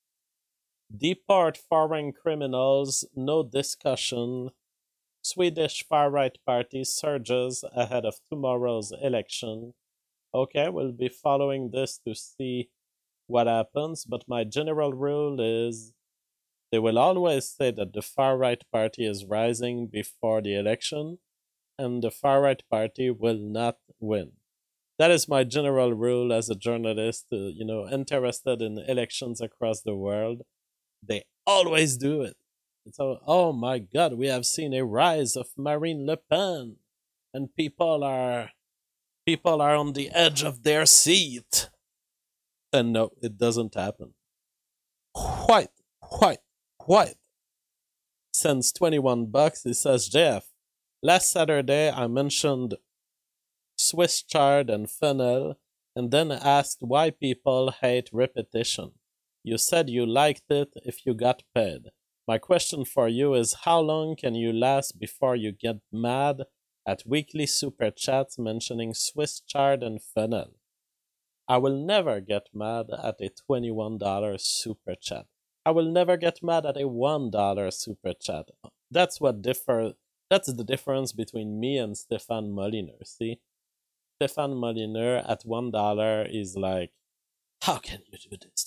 Speaker 1: Deport foreign criminals, no discussion. Swedish far-right party surges ahead of tomorrow's election. Okay, we'll be following this to see what happens, but my general rule is they will always say that the far-right party is rising before the election, and the far-right party will not win. That is my general rule as a journalist, uh, you know, interested in elections across the world. They always do it. So, oh my God, we have seen a rise of Marine Le Pen, and people are people are on the edge of their seat. And no, it doesn't happen. Quite, quite, quite. Sends twenty-one bucks. He says, Jeff, last Saturday I mentioned Swiss chard and fennel, and then asked why people hate repetition. You said you liked it if you got paid. My question for you is, how long can you last before you get mad at weekly super chats mentioning Swiss chard and fennel? I will never get mad at a twenty-one dollars super chat. I will never get mad at a one dollar super chat. That's what differ. That's the difference between me and Stéphane Molyneux. See, Stéphane Molyneux at one dollar is like, how can you do this?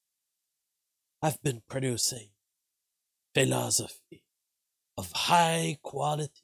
Speaker 1: I've been producing philosophy of high quality.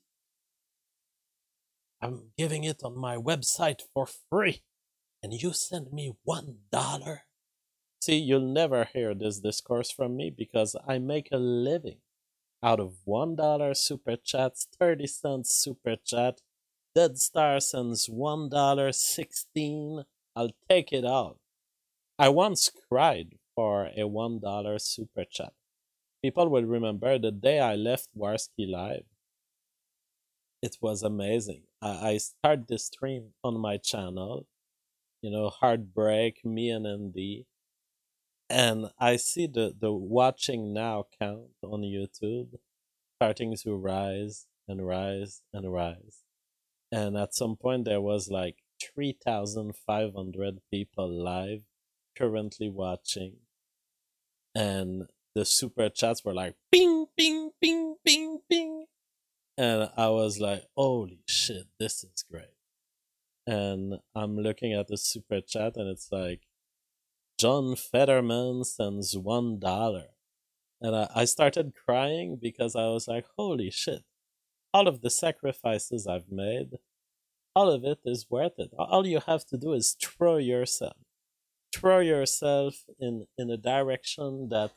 Speaker 1: I'm giving it on my website for free, and you send me one dollar? See, you'll never hear this discourse from me because I make a living out of one dollar super chats, thirty cents super chat. Dead Star sends one dollar sixteen. I'll take it all. I once cried for a one dollar super chat. People will remember the day I left Warski Live. It was amazing. I, I started the stream on my channel, you know, Heartbreak, me and Andy. And I see the, the watching now count on YouTube starting to rise and rise and rise. And at some point there was like three thousand five hundred people live currently watching. And the super chats were like ping, ping, ping, ping, ping. And I was like, holy shit, this is great. and I'm looking at the super chat, and it's like, John Fetterman sends one dollar. And I, I started crying because I was like, holy shit, all of the sacrifices I've made, all of it is worth it. All you have to do is throw yourself. Throw yourself in, in a direction that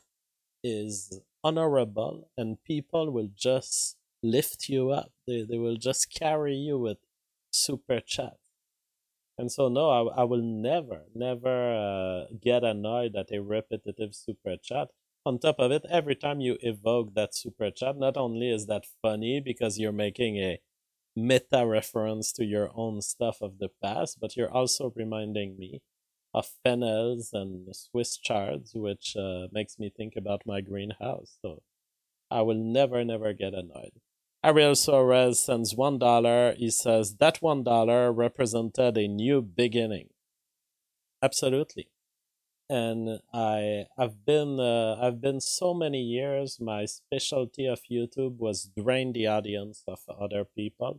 Speaker 1: is honorable, and people will just lift you up. They, they will just carry you with super chat. And so, no, I, I will never, never uh, get annoyed at a repetitive super chat. On top of it, every time you evoke that super chat, not only is that funny because you're making a meta reference to your own stuff of the past, but you're also reminding me of Fennels and Swiss chards, which uh, makes me think about my greenhouse. So I will never, never get annoyed. Ariel Suarez sends one dollar. He says that one dollar represented a new beginning. Absolutely. And I, I've been, uh, I've been so many years. My specialty of YouTube was drain the audience of other people,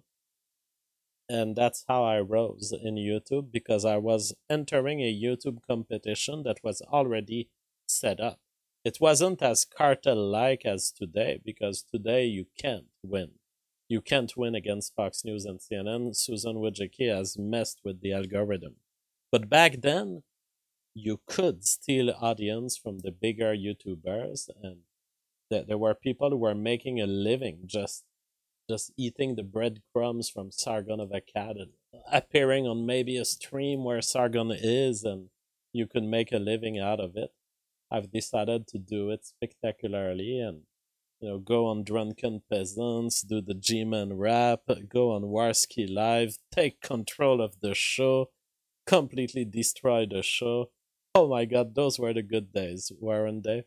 Speaker 1: and that's how I rose in YouTube, because I was entering a YouTube competition that was already set up. It wasn't as cartel-like as today, because today you can't win. You can't win against Fox News and C N N. Susan Wojcicki has messed with the algorithm. But back then, you could steal audience from the bigger YouTubers, and th- there were people who were making a living just just eating the breadcrumbs from Sargon of Akkad, and appearing on maybe a stream where Sargon is, and you could make a living out of it. I've decided to do it spectacularly, and you know, go on Drunken Peasants, do the G-Man rap, go on Warski Live, take control of the show, completely destroy the show. Oh my god, those were the good days, weren't they?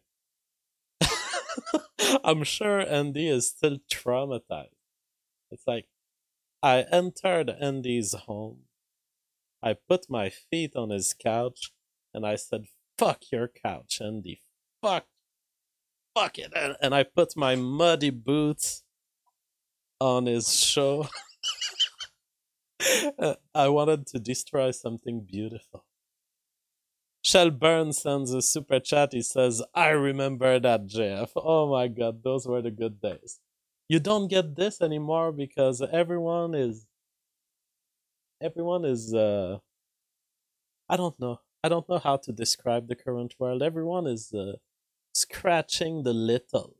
Speaker 1: I'm sure Andy is still traumatized. It's like, I entered Andy's home, I put my feet on his couch, and I said, fuck your couch, Andy. Fuck. Fuck it. And, and I put my muddy boots on his show. I wanted to destroy something beautiful. Shell Burns sends a super chat. He says, I remember that, J F. Oh my god, those were the good days. You don't get this anymore because everyone is... Everyone is... Uh, I don't know. I don't know how to describe the current world. Everyone is uh, scratching the little.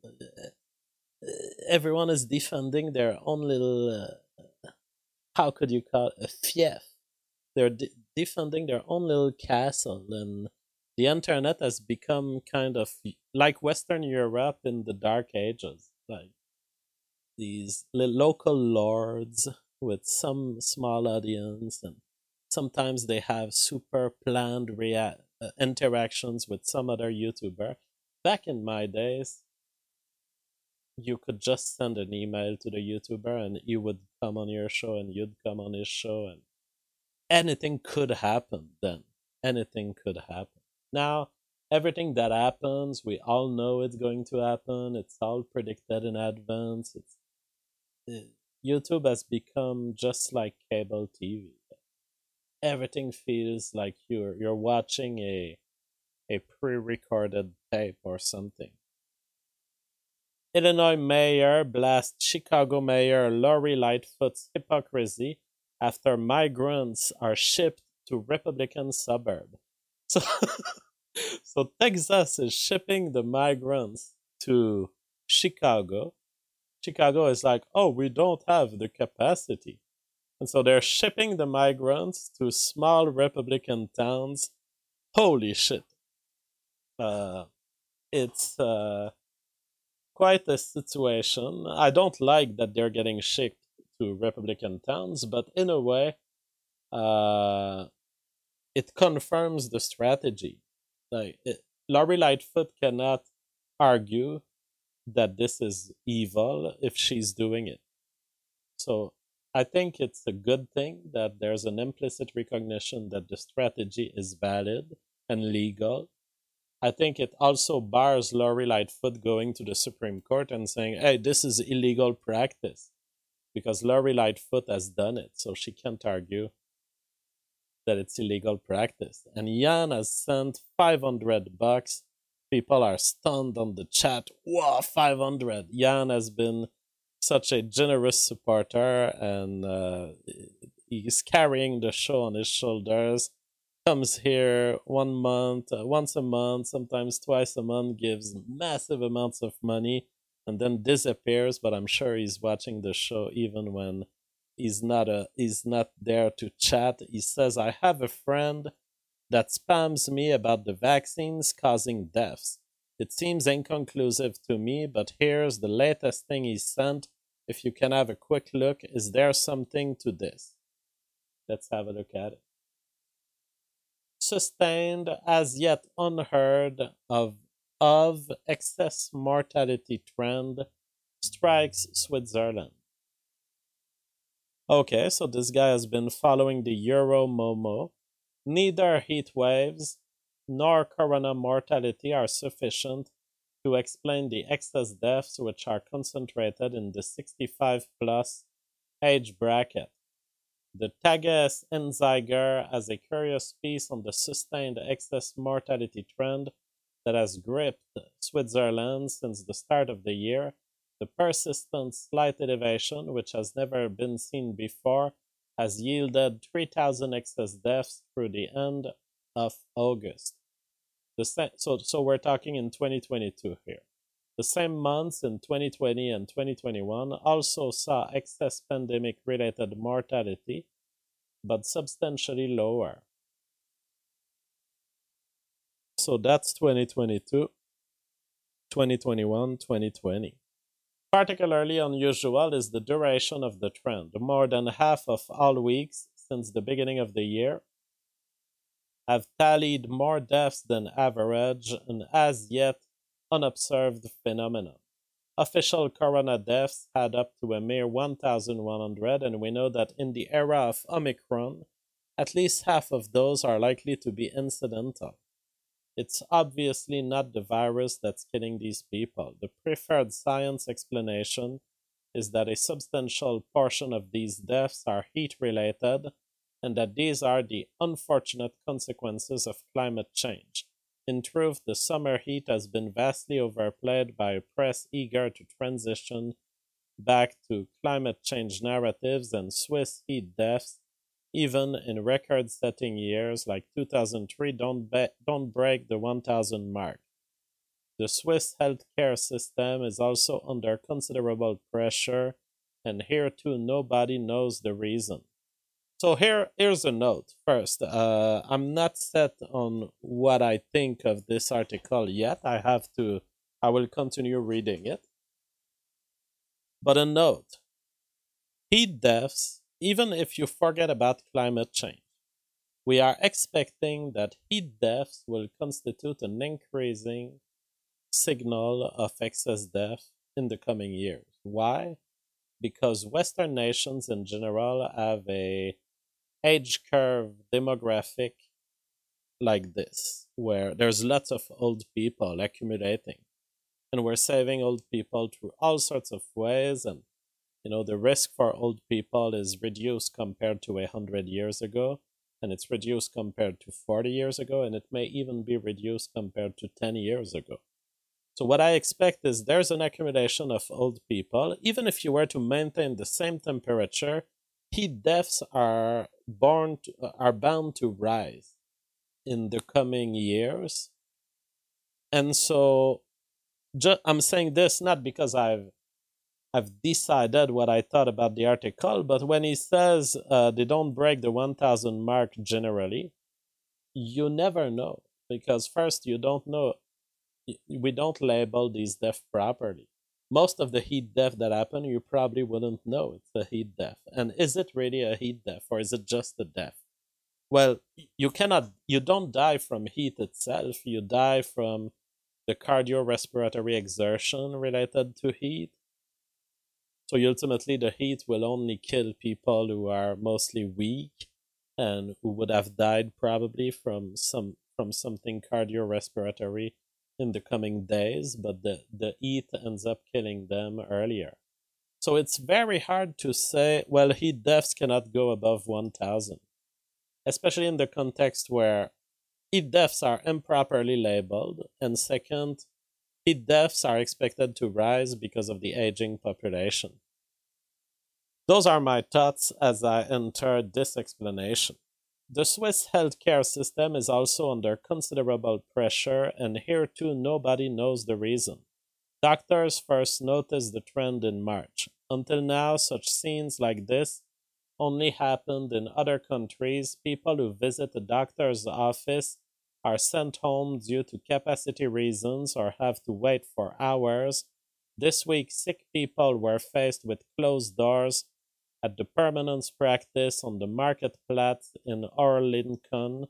Speaker 1: Everyone is defending their own little... Uh, how could you call it? A fief. They're de- defending their own little castle, and the internet has become kind of like Western Europe in the Dark Ages, like these local lords with some small audience, and sometimes they have super planned rea- uh, interactions with some other YouTuber. Back in my days, you could just send an email to the YouTuber and he would come on your show and you'd come on his show, and anything could happen then. Anything could happen. Now, everything that happens, we all know it's going to happen. It's all predicted in advance. It's uh, YouTube has become just like cable T V. Everything feels like you're you're watching a a pre-recorded tape or something. Illinois mayor blasts Chicago mayor Lori Lightfoot's hypocrisy after migrants are shipped to Republican suburb. So, so Texas is shipping the migrants to Chicago. Chicago is like, oh, we don't have the capacity. And so they're shipping the migrants to small Republican towns. Holy shit. Uh, it's uh, quite a situation. I don't like that they're getting shipped to Republican towns, but in a way, uh, it confirms the strategy. Like it, Lori Lightfoot cannot argue that this is evil if she's doing it. So I think it's a good thing that there's an implicit recognition that the strategy is valid and legal. I think it also bars Lori Lightfoot going to the Supreme Court and saying, hey, this is illegal practice. Because Lori Lightfoot has done it, so she can't argue that it's illegal practice. And Jan has sent five hundred bucks. People are stunned on the chat. Wow, five hundred. Jan has been such a generous supporter, and uh, he's carrying the show on his shoulders. Comes here one month, uh, once a month, sometimes twice a month, gives massive amounts of money, and then disappears. But I'm sure he's watching the show even when he's not a he's not there to chat. He says, "I have a friend that spams me about the vaccines causing deaths. It seems inconclusive to me, but here's the latest thing he sent. If you can have a quick look, is there something to this?" Let's have a look at it. Sustained, as yet unheard of, of excess mortality trend strikes Switzerland. Okay, so this guy has been following the Euromomo. Neither heat waves nor corona mortality are sufficient to explain the excess deaths, which are concentrated in the sixty-five plus age bracket. The Tages Anzeiger has a curious piece on the sustained excess mortality trend that has gripped Switzerland since the start of the year. The persistent slight elevation, which has never been seen before, has yielded three thousand excess deaths through the end of August. The sa- so, so we're talking in twenty twenty-two here. The same months in twenty twenty and twenty twenty-one also saw excess pandemic-related mortality, but substantially lower. So that's twenty twenty-two, twenty twenty-one, twenty twenty. Particularly unusual is the duration of the trend. More than half of all weeks since the beginning of the year have tallied more deaths than average, an as yet unobserved phenomenon. Official corona deaths add up to a mere one thousand one hundred, and we know that in the era of Omicron, at least half of those are likely to be incidental. It's obviously not the virus that's killing these people. The preferred science explanation is that a substantial portion of these deaths are heat-related, and that these are the unfortunate consequences of climate change. In truth, the summer heat has been vastly overplayed by a press eager to transition back to climate change narratives, and Swiss heat deaths, even in record-setting years like two thousand three, don't, be- don't break the one thousand mark. The Swiss healthcare system is also under considerable pressure, and here too nobody knows the reason. So here, here's a note. First, uh, I'm not set on what I think of this article yet. I have to, I will continue reading it. But a note. Heat deaths, even if you forget about climate change, we are expecting that heat deaths will constitute an increasing signal of excess death in the coming years. Why? Because Western nations in general have a age curve demographic like this, where there's lots of old people accumulating, and we're saving old people through all sorts of ways, and you know the risk for old people is reduced compared to a hundred years ago, and it's reduced compared to forty years ago, and it may even be reduced compared to ten years ago. So what I expect is there's an accumulation of old people. Even if you were to maintain the same temperature, heat deaths are born to, are bound to rise in the coming years. And so ju- I'm saying this not because I've I've decided what I thought about the article, but when he says uh, they don't break the one thousand mark generally, you never know. Because first, you don't know, we don't label these deaths properly. Most of the heat death that happen, you probably wouldn't know it's a heat death. And is it really a heat death, or is it just a death? Well, you cannot, you don't die from heat itself. You die from the cardiorespiratory exertion related to heat. So ultimately, the heat will only kill people who are mostly weak and who would have died probably from some from something cardiorespiratory in the coming days, but the, the heat ends up killing them earlier. So it's very hard to say, well, heat deaths cannot go above one thousand. especially in the context where heat deaths are improperly labeled, and second, heat deaths are expected to rise because of the aging population. Those are my thoughts as I enter this explanation. The Swiss healthcare system is also under considerable pressure, and here too nobody knows the reason. Doctors first noticed the trend in March. Until now, such scenes like this only happened in other countries. People who visit a doctor's office are sent home due to capacity reasons or have to wait for hours. This week, sick people were faced with closed doors at the permanence practice on the Marktplatz in Oerlikon.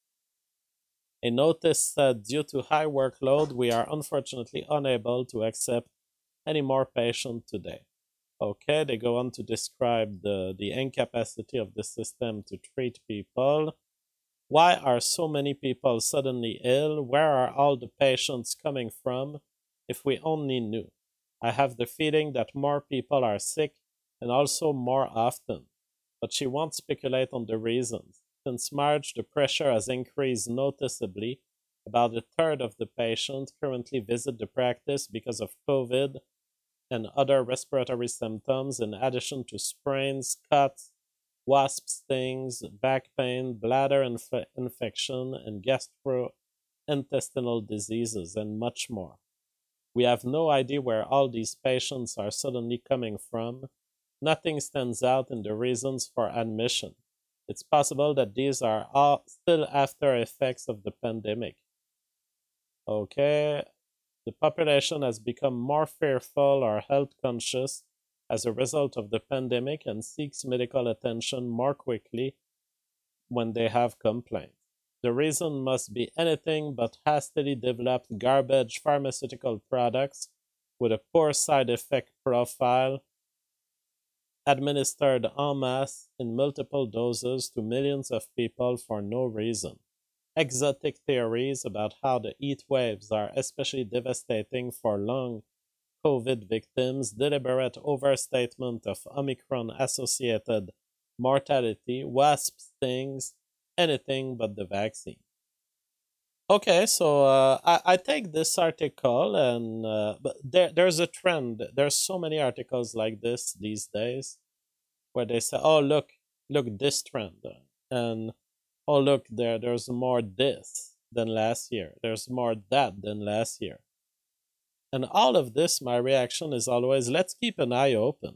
Speaker 1: A notice said, due to high workload, we are unfortunately unable to accept any more patients today. Okay, they go on to describe the, the incapacity of the system to treat people. Why are so many people suddenly ill? Where are all the patients coming from? If we only knew. I have the feeling that more people are sick and also more often, but she won't speculate on the reasons. Since March, the pressure has increased noticeably. About a third of the patients currently visit the practice because of COVID and other respiratory symptoms, in addition to sprains, cuts, wasp stings, back pain, bladder inf- infection, and gastrointestinal diseases, and much more. We have no idea where all these patients are suddenly coming from. Nothing stands out in the reasons for admission. It's possible that these are all still after effects of the pandemic. Okay, the population has become more fearful or health conscious as a result of the pandemic and seeks medical attention more quickly when they have complaints. The reason must be anything but hastily developed garbage pharmaceutical products with a poor side effect profile administered en masse in multiple doses to millions of people for no reason. Exotic theories about how the heat waves are especially devastating for long COVID victims, deliberate overstatement of Omicron-associated mortality, wasp stings, anything but the vaccine. Okay, so uh, I, I take this article, and uh, but there there's a trend. There's so many articles like this these days, where they say, "Oh, look, look this trend," and "Oh, look there, there's more this than last year. There's more that than last year." And all of this, my reaction is always, let's keep an eye open.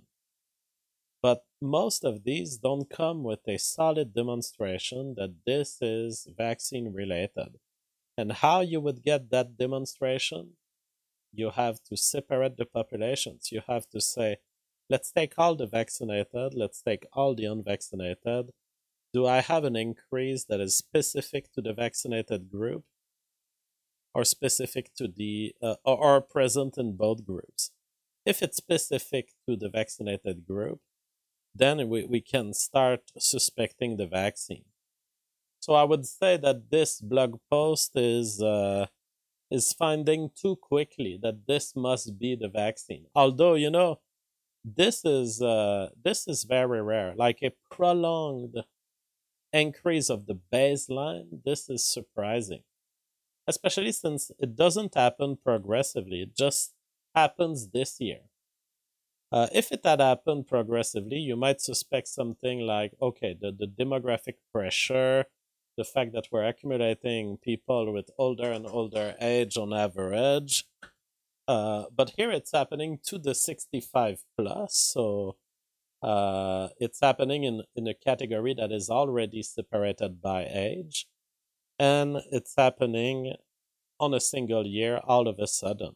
Speaker 1: But most of these don't come with a solid demonstration that this is vaccine related. And how you would get that demonstration? You have to separate the populations. You have to say, let's take all the vaccinated, let's take all the unvaccinated. Do I have an increase that is specific to the vaccinated group or specific to the, uh, or, or present in both groups? If it's specific to the vaccinated group, then we, we can start suspecting the vaccine. So I would say that this blog post is uh, is finding too quickly that this must be the vaccine. Although, you know, this is uh, this is very rare. Like a prolonged increase of the baseline, this is surprising. Especially since it doesn't happen progressively. It just happens this year. Uh, if it had happened progressively, you might suspect something like, okay, the, the demographic pressure, the fact that we're accumulating people with older and older age on average. Uh, but here it's happening to the sixty-five plus, so uh, it's happening in, in a category that is already separated by age, and it's happening on a single year all of a sudden.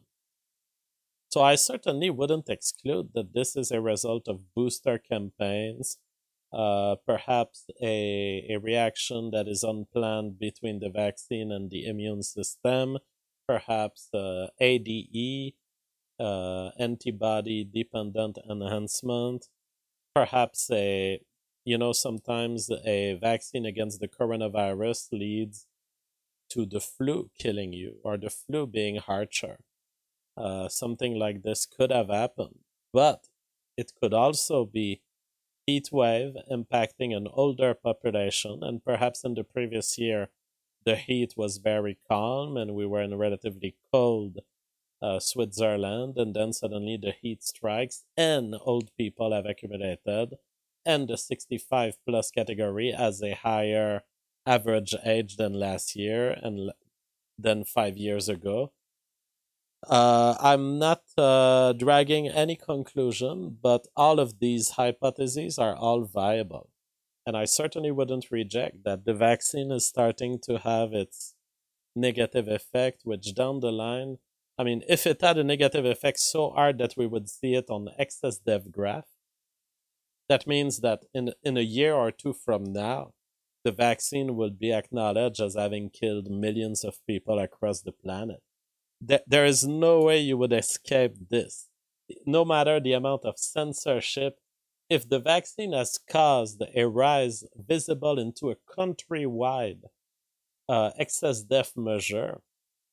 Speaker 1: So I certainly wouldn't exclude that this is a result of booster campaigns, uh, perhaps a, a reaction that is unplanned between the vaccine and the immune system, perhaps uh, A D E, uh, antibody-dependent enhancement, perhaps a, you know, sometimes a vaccine against the coronavirus leads to the flu killing you or the flu being harsher. Uh, something like this could have happened, but it could also be heat wave impacting an older population, and perhaps in the previous year the heat was very calm and we were in a relatively cold uh, Switzerland, and then suddenly the heat strikes and old people have accumulated, and the sixty-five plus category has a higher average age than last year and than five years ago. Uh, I'm not uh, dragging any conclusion, but all of these hypotheses are all viable. And I certainly wouldn't reject that the vaccine is starting to have its negative effect, which down the line, I mean, if it had a negative effect so hard that we would see it on the excess death graph, that means that in, in a year or two from now, the vaccine will be acknowledged as having killed millions of people across the planet. There is no way you would escape this. No matter the amount of censorship, if the vaccine has caused a rise visible into a countrywide uh, excess death measure,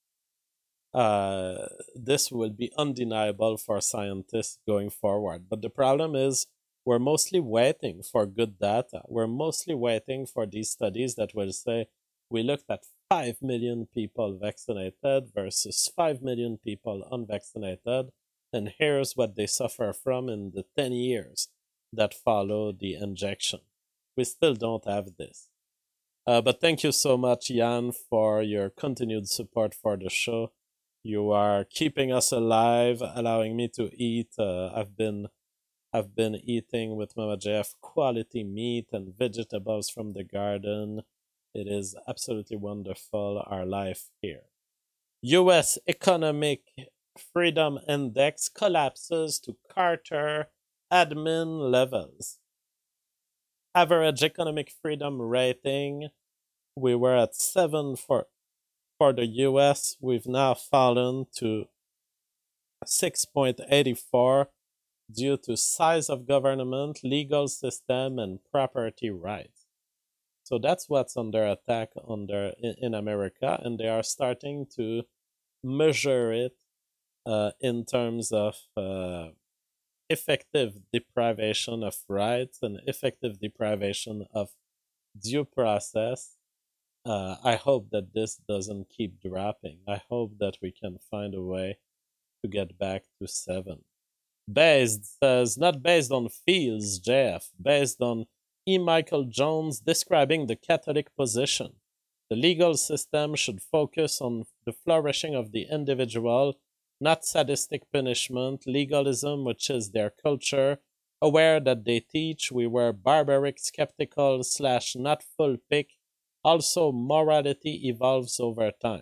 Speaker 1: uh, this will be undeniable for scientists going forward. But the problem is we're mostly waiting for good data. We're mostly waiting for these studies that will say, we looked at five million people vaccinated versus five million people unvaccinated, and here's what they suffer from in the ten years that follow the injection. We still don't have this. Uh, but thank you so much, Jan, for your continued support for the show. You are keeping us alive, allowing me to eat. Uh, I've been I've been eating with Mama J F quality meat and vegetables from the garden. It is absolutely wonderful, our life here. U S Economic Freedom Index collapses to Carter admin levels. Average economic freedom rating, we were at seven for, for the U S. We've now fallen to six point eight four due to size of government, legal system, and property rights. So that's what's under attack under in, in America, and they are starting to measure it uh, in terms of uh, effective deprivation of rights and effective deprivation of due process. Uh, I hope that this doesn't keep dropping. I hope that we can find a way to get back to seven. Based says, not based on Fields, J F, based on E. Michael Jones describing the Catholic position. The legal system should focus on the flourishing of the individual, not sadistic punishment, legalism, which is their culture, aware that they teach we were barbaric, skeptical, slash not full pick. Also, morality evolves over time.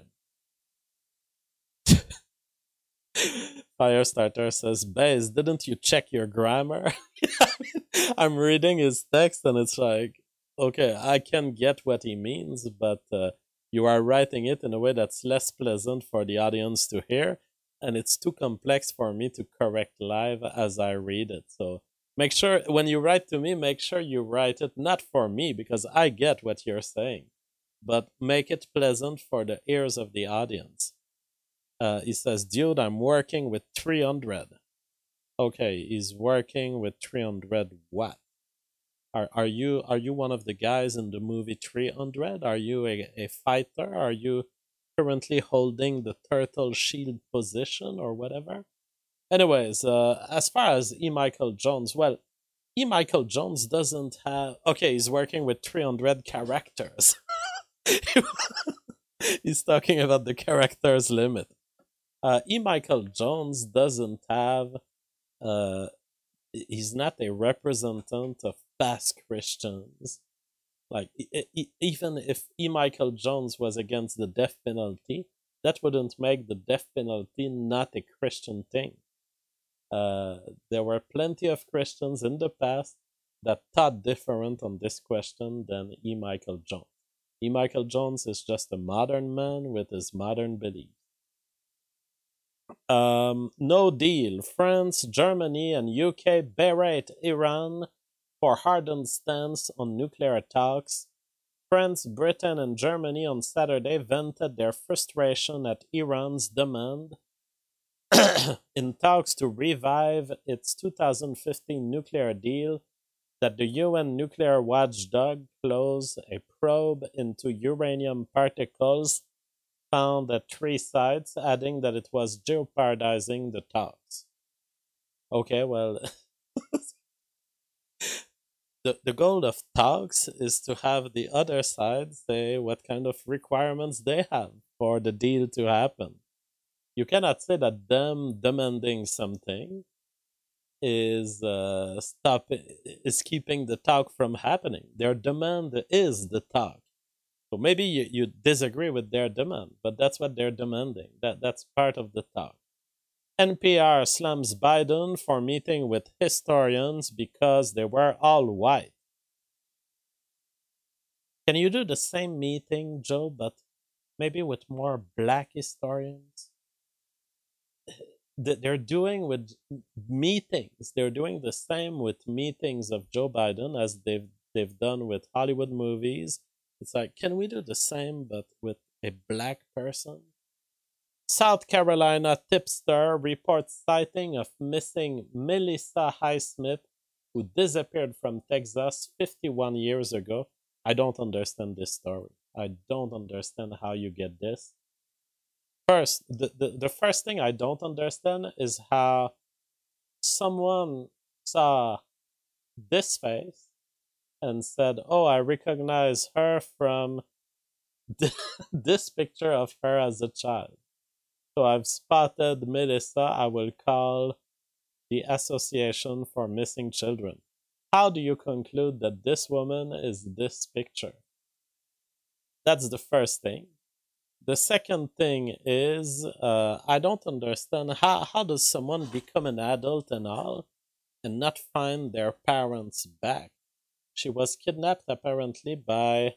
Speaker 1: Firestarter says, Baze, didn't you check your grammar? I mean, I'm reading his text and it's like, okay, I can get what he means, but uh, you are writing it in a way that's less pleasant for the audience to hear, and it's too complex for me to correct live as I read it. So make sure, when you write to me, make sure you write it not for me, because I get what you're saying, but make it pleasant for the ears of the audience. Uh, he says, dude, I'm working with three hundred. Okay, he's working with three hundred what? Are are you are you one of the guys in the movie three hundred? Are you a, a fighter? Are you currently holding the turtle shield position or whatever? Anyways, uh, as far as E. Michael Jones, well, E. Michael Jones doesn't have... Okay, he's working with three hundred characters. He's talking about the characters limit. Uh, E. Michael Jones doesn't have... Uh, he's not a representative of past Christians. Like, e- e- even if E. Michael Jones was against the death penalty, that wouldn't make the death penalty not a Christian thing. Uh, there were plenty of Christians in the past that thought different on this question than E. Michael Jones. E. Michael Jones is just a modern man with his modern beliefs. Um, no deal. France, Germany, and U K berate Iran for hardened stance on nuclear talks. France, Britain, and Germany on Saturday vented their frustration at Iran's demand in talks to revive its two thousand fifteen nuclear deal that the U N nuclear watchdog closed a probe into uranium particles found at three sites, adding that it was jeopardizing the talks. Okay, well, the, the goal of talks is to have the other side say what kind of requirements they have for the deal to happen. You cannot say that them demanding something is uh, stop is keeping the talk from happening. Their demand is the talk. So maybe you, you disagree with their demand, but that's what they're demanding. That that's part of the talk. N P R slams Biden for meeting with historians because they were all white. Can you do the same meeting, Joe, but maybe with more black historians? They're doing with meetings. They're doing the same with meetings of Joe Biden as they've they've done with Hollywood movies. It's like, can we do the same but with a black person? South Carolina tipster reports sighting of missing Melissa Highsmith, who disappeared from Texas fifty-one years ago. I don't understand this story. I don't understand how you get this. First, the, the, the first thing I don't understand is how someone saw this face and said, oh, I recognize her from this picture of her as a child. So I've spotted Melissa. I will call the Association for Missing Children. How do you conclude that this woman is this picture? That's the first thing. The second thing is, uh, I don't understand how, how does someone become an adult and all and not find their parents back? She was kidnapped apparently by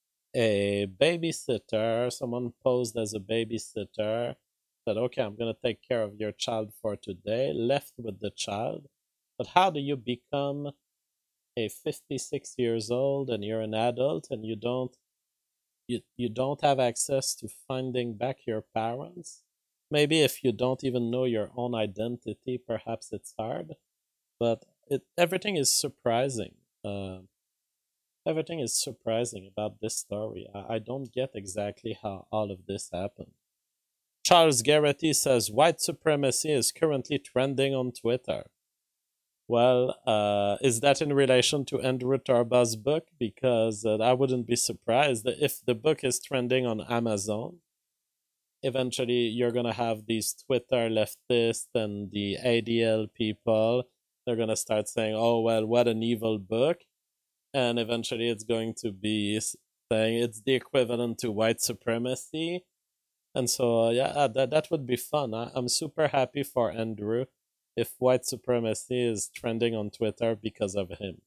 Speaker 1: a babysitter. Someone posed as a babysitter, said, okay, I'm going to take care of your child for today, left with the child. But how do you become a fifty-six years old and you're an adult and you don't You, you don't have access to finding back your parents? Maybe if you don't even know your own identity, perhaps it's hard. But it, everything is surprising. Uh, everything is surprising about this story. I, I don't get exactly how all of this happened. Charles Garrity says white supremacy is currently trending on Twitter. Well, uh, is that in relation to Andrew Tarbaugh's book? Because uh, I wouldn't be surprised that if the book is trending on Amazon, eventually you're going to have these Twitter leftists and the A D L people. They're going to start saying, oh, well, what an evil book. And eventually it's going to be saying it's the equivalent to white supremacy. And so, uh, yeah, that, that would be fun. I, I'm super happy for Andrew if white supremacy is trending on Twitter because of him.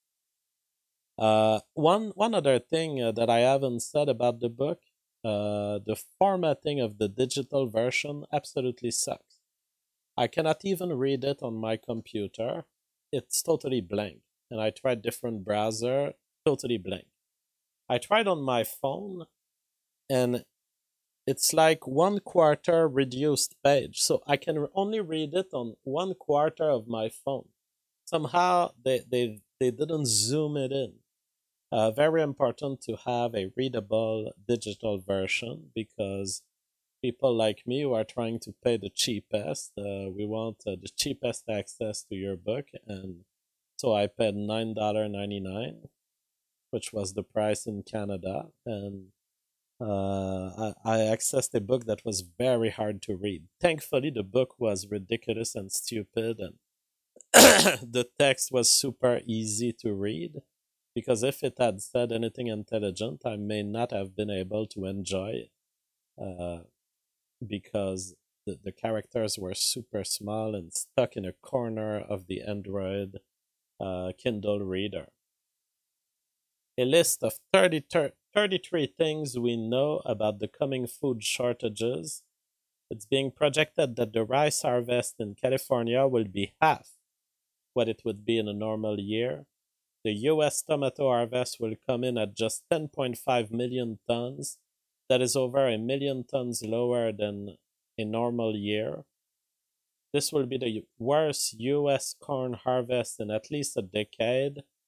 Speaker 1: Uh, one one other thing uh, that I haven't said about the book, uh, the formatting of the digital version absolutely sucks. I cannot even read it on my computer. It's totally blank. And I tried different browser, totally blank. I tried on my phone, and it's like one quarter reduced page. So I can only read it on one quarter of my phone. Somehow they, they, they didn't zoom it in. Uh, very important to have a readable digital version because people like me who are trying to pay the cheapest, uh, we want uh, the cheapest access to your book. And so I paid nine dollars and ninety-nine cents, which was the price in Canada. And Uh, I, I accessed a book that was very hard to read. Thankfully, the book was ridiculous and stupid, and the text was super easy to read, because if it had said anything intelligent, I may not have been able to enjoy it, uh, because the, the characters were super small and stuck in a corner of the Android uh, Kindle reader. A list of thirty, thirty-three things we know about the coming food shortages. It's being projected that the rice harvest in California will be half what it would be in a normal year. The U S tomato harvest will come in at just ten point five million tons. That is over a million tons lower than a normal year. This will be the worst U S corn harvest in at least a decade.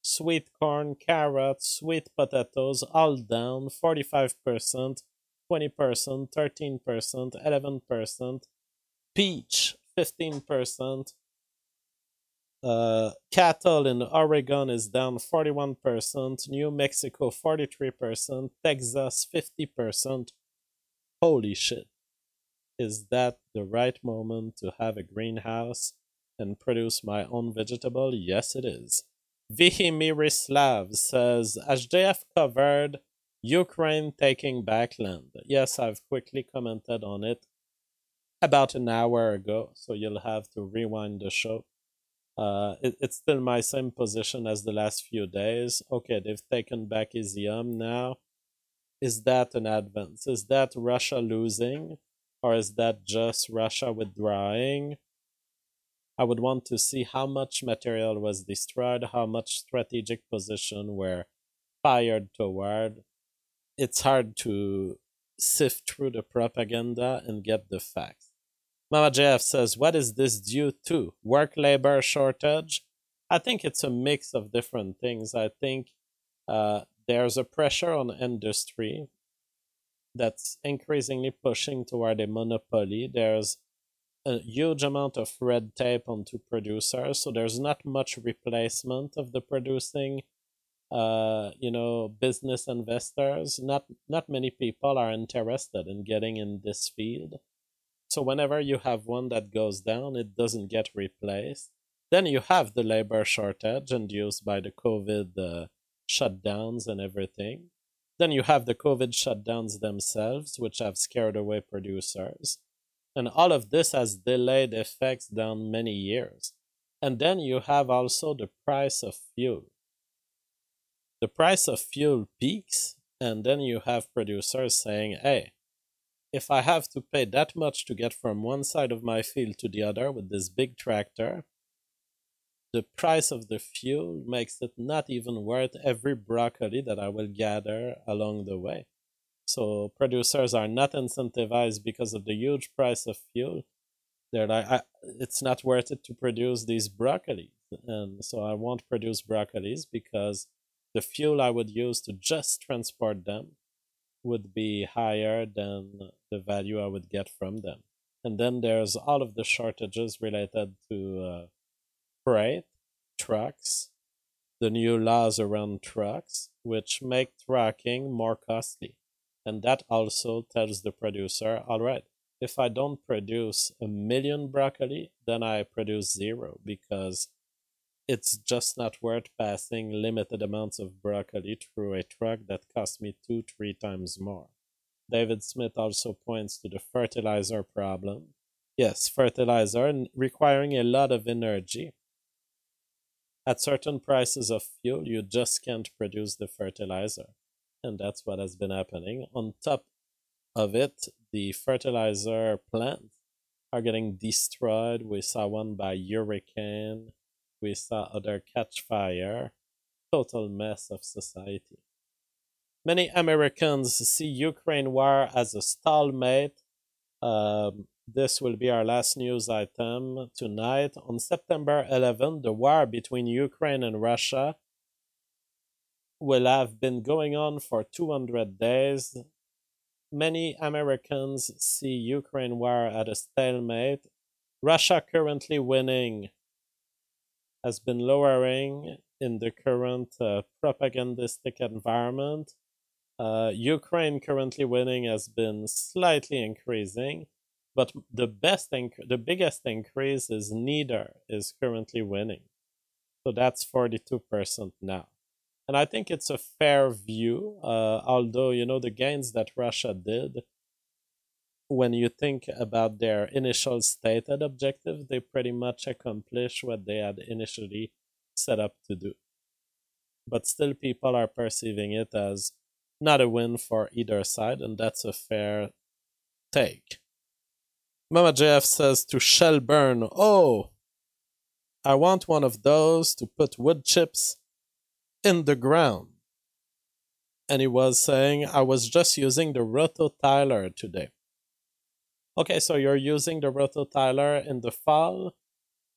Speaker 1: sweet corn, carrots, sweet potatoes, all down forty-five percent, twenty percent, thirteen percent, eleven percent. Peach, fifteen percent. Uh, cattle in Oregon is down forty-one percent. New Mexico, forty-three percent. Texas, fifty percent. Holy shit. Is that the right moment to have a greenhouse and produce my own vegetable? Yes, it is. Vihimirislav says, as J F covered, Ukraine taking back land. Yes, I've quickly commented on it about an hour ago, so you'll have to rewind the show. Uh, it, it's still my same position as the last few days. Okay, they've taken back Izium now. Is that an advance? Is that Russia losing? Or is that just Russia withdrawing? I would want to see how much material was destroyed, how much strategic position were fired toward. It's hard to sift through the propaganda and get the facts. Mama J F says, what is this due to? Work labor shortage? I think it's a mix of different things. I think uh, there's a pressure on industry that's increasingly pushing toward a monopoly. There's a huge amount of red tape onto producers, so there's not much replacement of the producing uh, you know, business investors. Not not many people are interested in getting in this field. So whenever you have one that goes down, it doesn't get replaced. Then you have the labor shortage induced by the COVID uh, shutdowns and everything. Then you have the COVID shutdowns themselves, which have scared away producers. And all of this has delayed effects down many years. And then you have also the price of fuel. The price of fuel peaks, and then you have producers saying, hey, if I have to pay that much to get from one side of my field to the other with this big tractor, the price of the fuel makes it not even worth every broccoli that I will gather along the way. So producers are not incentivized because of the huge price of fuel. They're like, I, it's not worth it to produce these broccolis. And so I won't produce broccolis because the fuel I would use to just transport them would be higher than the value I would get from them. And then there's all of the shortages related to uh, freight, trucks, the new laws around trucks, which make trucking more costly. And that also tells the producer, all right, if I don't produce a million broccoli, then I produce zero because it's just not worth passing limited amounts of broccoli through a truck that costs me two, three times more. David Smith also points to the fertilizer problem. Yes, fertilizer requiring a lot of energy. At certain prices of fuel, you just can't produce the fertilizer. And that's what has been happening. On top of it, the fertilizer plants are getting destroyed. We saw one by hurricane. We saw other catch fire. Total mess of society. Many Americans see Ukraine war as a stalemate. Um, this will be our last news item tonight. On September eleventh, the war between Ukraine and Russia will have been going on for two hundred days. Many Americans see Ukraine war at a stalemate. Russia currently winning has been lowering in the current uh, propagandistic environment. Uh, Ukraine currently winning has been slightly increasing, but the best, inc- the biggest increase is neither is currently winning. So that's forty-two percent now. And I think it's a fair view, uh, although, you know, the gains that Russia did, when you think about their initial stated objective, they pretty much accomplish what they had initially set up to do. But still, people are perceiving it as not a win for either side, and that's a fair take. Mama J F says to Shelburne, oh, I want one of those to put wood chips in the ground. And he was saying, I was just using the rototiler today. Okay, so you're using the rototiler in the fall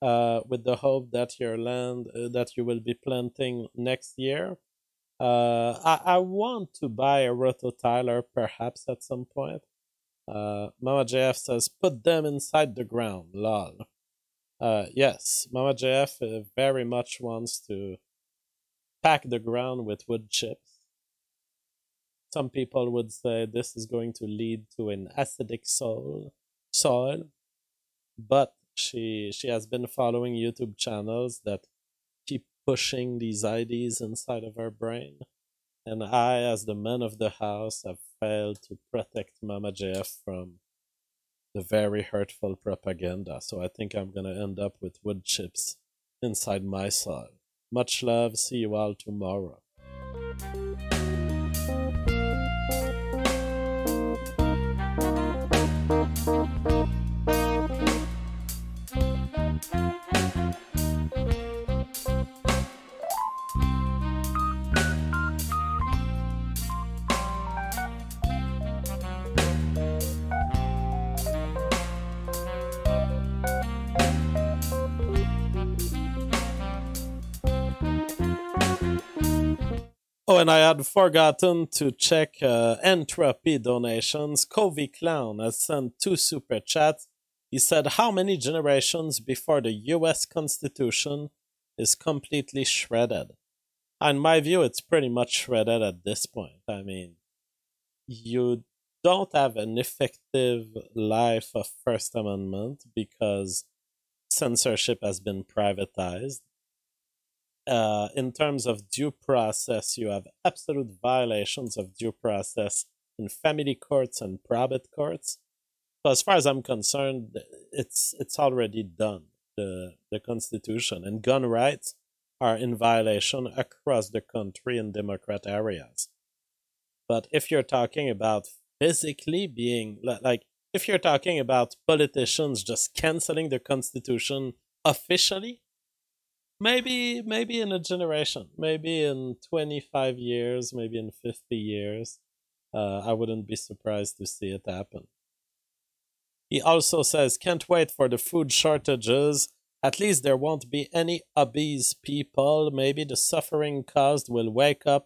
Speaker 1: uh, with the hope that your land uh, that you will be planting next year. Uh, I, I want to buy a rototiler perhaps at some point. Uh, Mama J F says, put them inside the ground, lol. Uh, yes, Mama J F uh, very much wants to pack the ground with wood chips. Some people would say this is going to lead to an acidic soil, soil, but she she has been following YouTube channels that keep pushing these ideas inside of her brain. And I, as the man of the house, have failed to protect Mama J F from the very hurtful propaganda. So I think I'm going to end up with wood chips inside my soil. Much love. See you all tomorrow. Oh, and I had forgotten to check uh, Entropy donations. Covey Clown has sent two super chats. He said, how many generations before the U S Constitution is completely shredded? In my view, it's pretty much shredded at this point. I mean, you don't have an effective life of First Amendment because censorship has been privatized. Uh, in terms of due process, you have absolute violations of due process in family courts and probate courts. So as far as I'm concerned, it's it's already done, the, the Constitution. And gun rights are in violation across the country in Democrat areas. But if you're talking about physically being, like, if you're talking about politicians just canceling the Constitution officially, Maybe, maybe in a generation, maybe in twenty-five years, maybe in fifty years, uh, I wouldn't be surprised to see it happen. He also says, can't wait for the food shortages. At least there won't be any obese people. Maybe the suffering caused will wake up.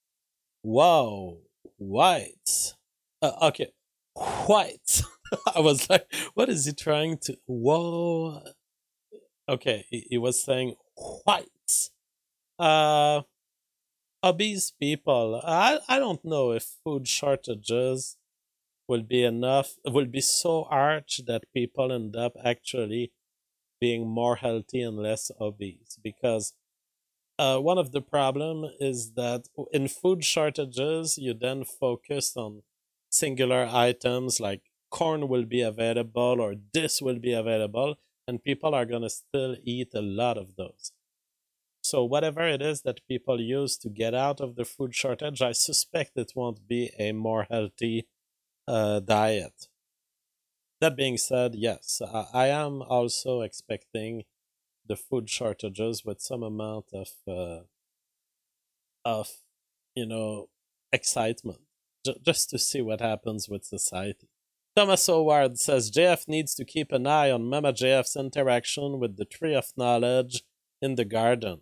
Speaker 1: Whoa, white. Uh, okay, white. I was like, what is he trying to... Whoa. Okay, he, he was saying white. Uh, obese people. I, I don't know if food shortages will be enough, will be so arch that people end up actually being more healthy and less obese. Because uh, one of the problem is that in food shortages, you then focus on singular items like corn will be available or this will be available, and people are going to still eat a lot of those. So whatever it is that people use to get out of the food shortage, I suspect it won't be a more healthy uh, diet. That being said, yes, I, I am also expecting the food shortages with some amount of, uh, of you know, excitement, j- just to see what happens with society. Thomas Howard says J F needs to keep an eye on Mama J F's interaction with the Tree of Knowledge in the garden.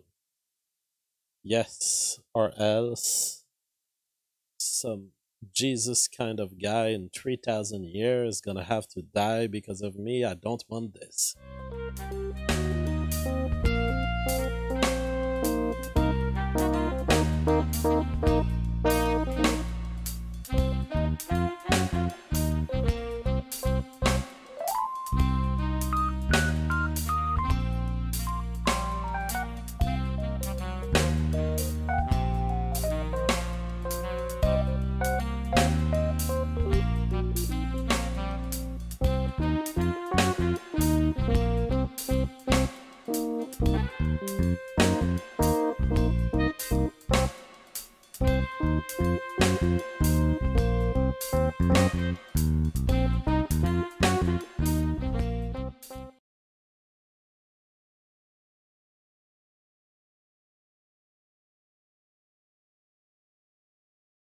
Speaker 1: Yes, or else some Jesus kind of guy in three thousand years is gonna have to die because of me. I don't want this. Thank you.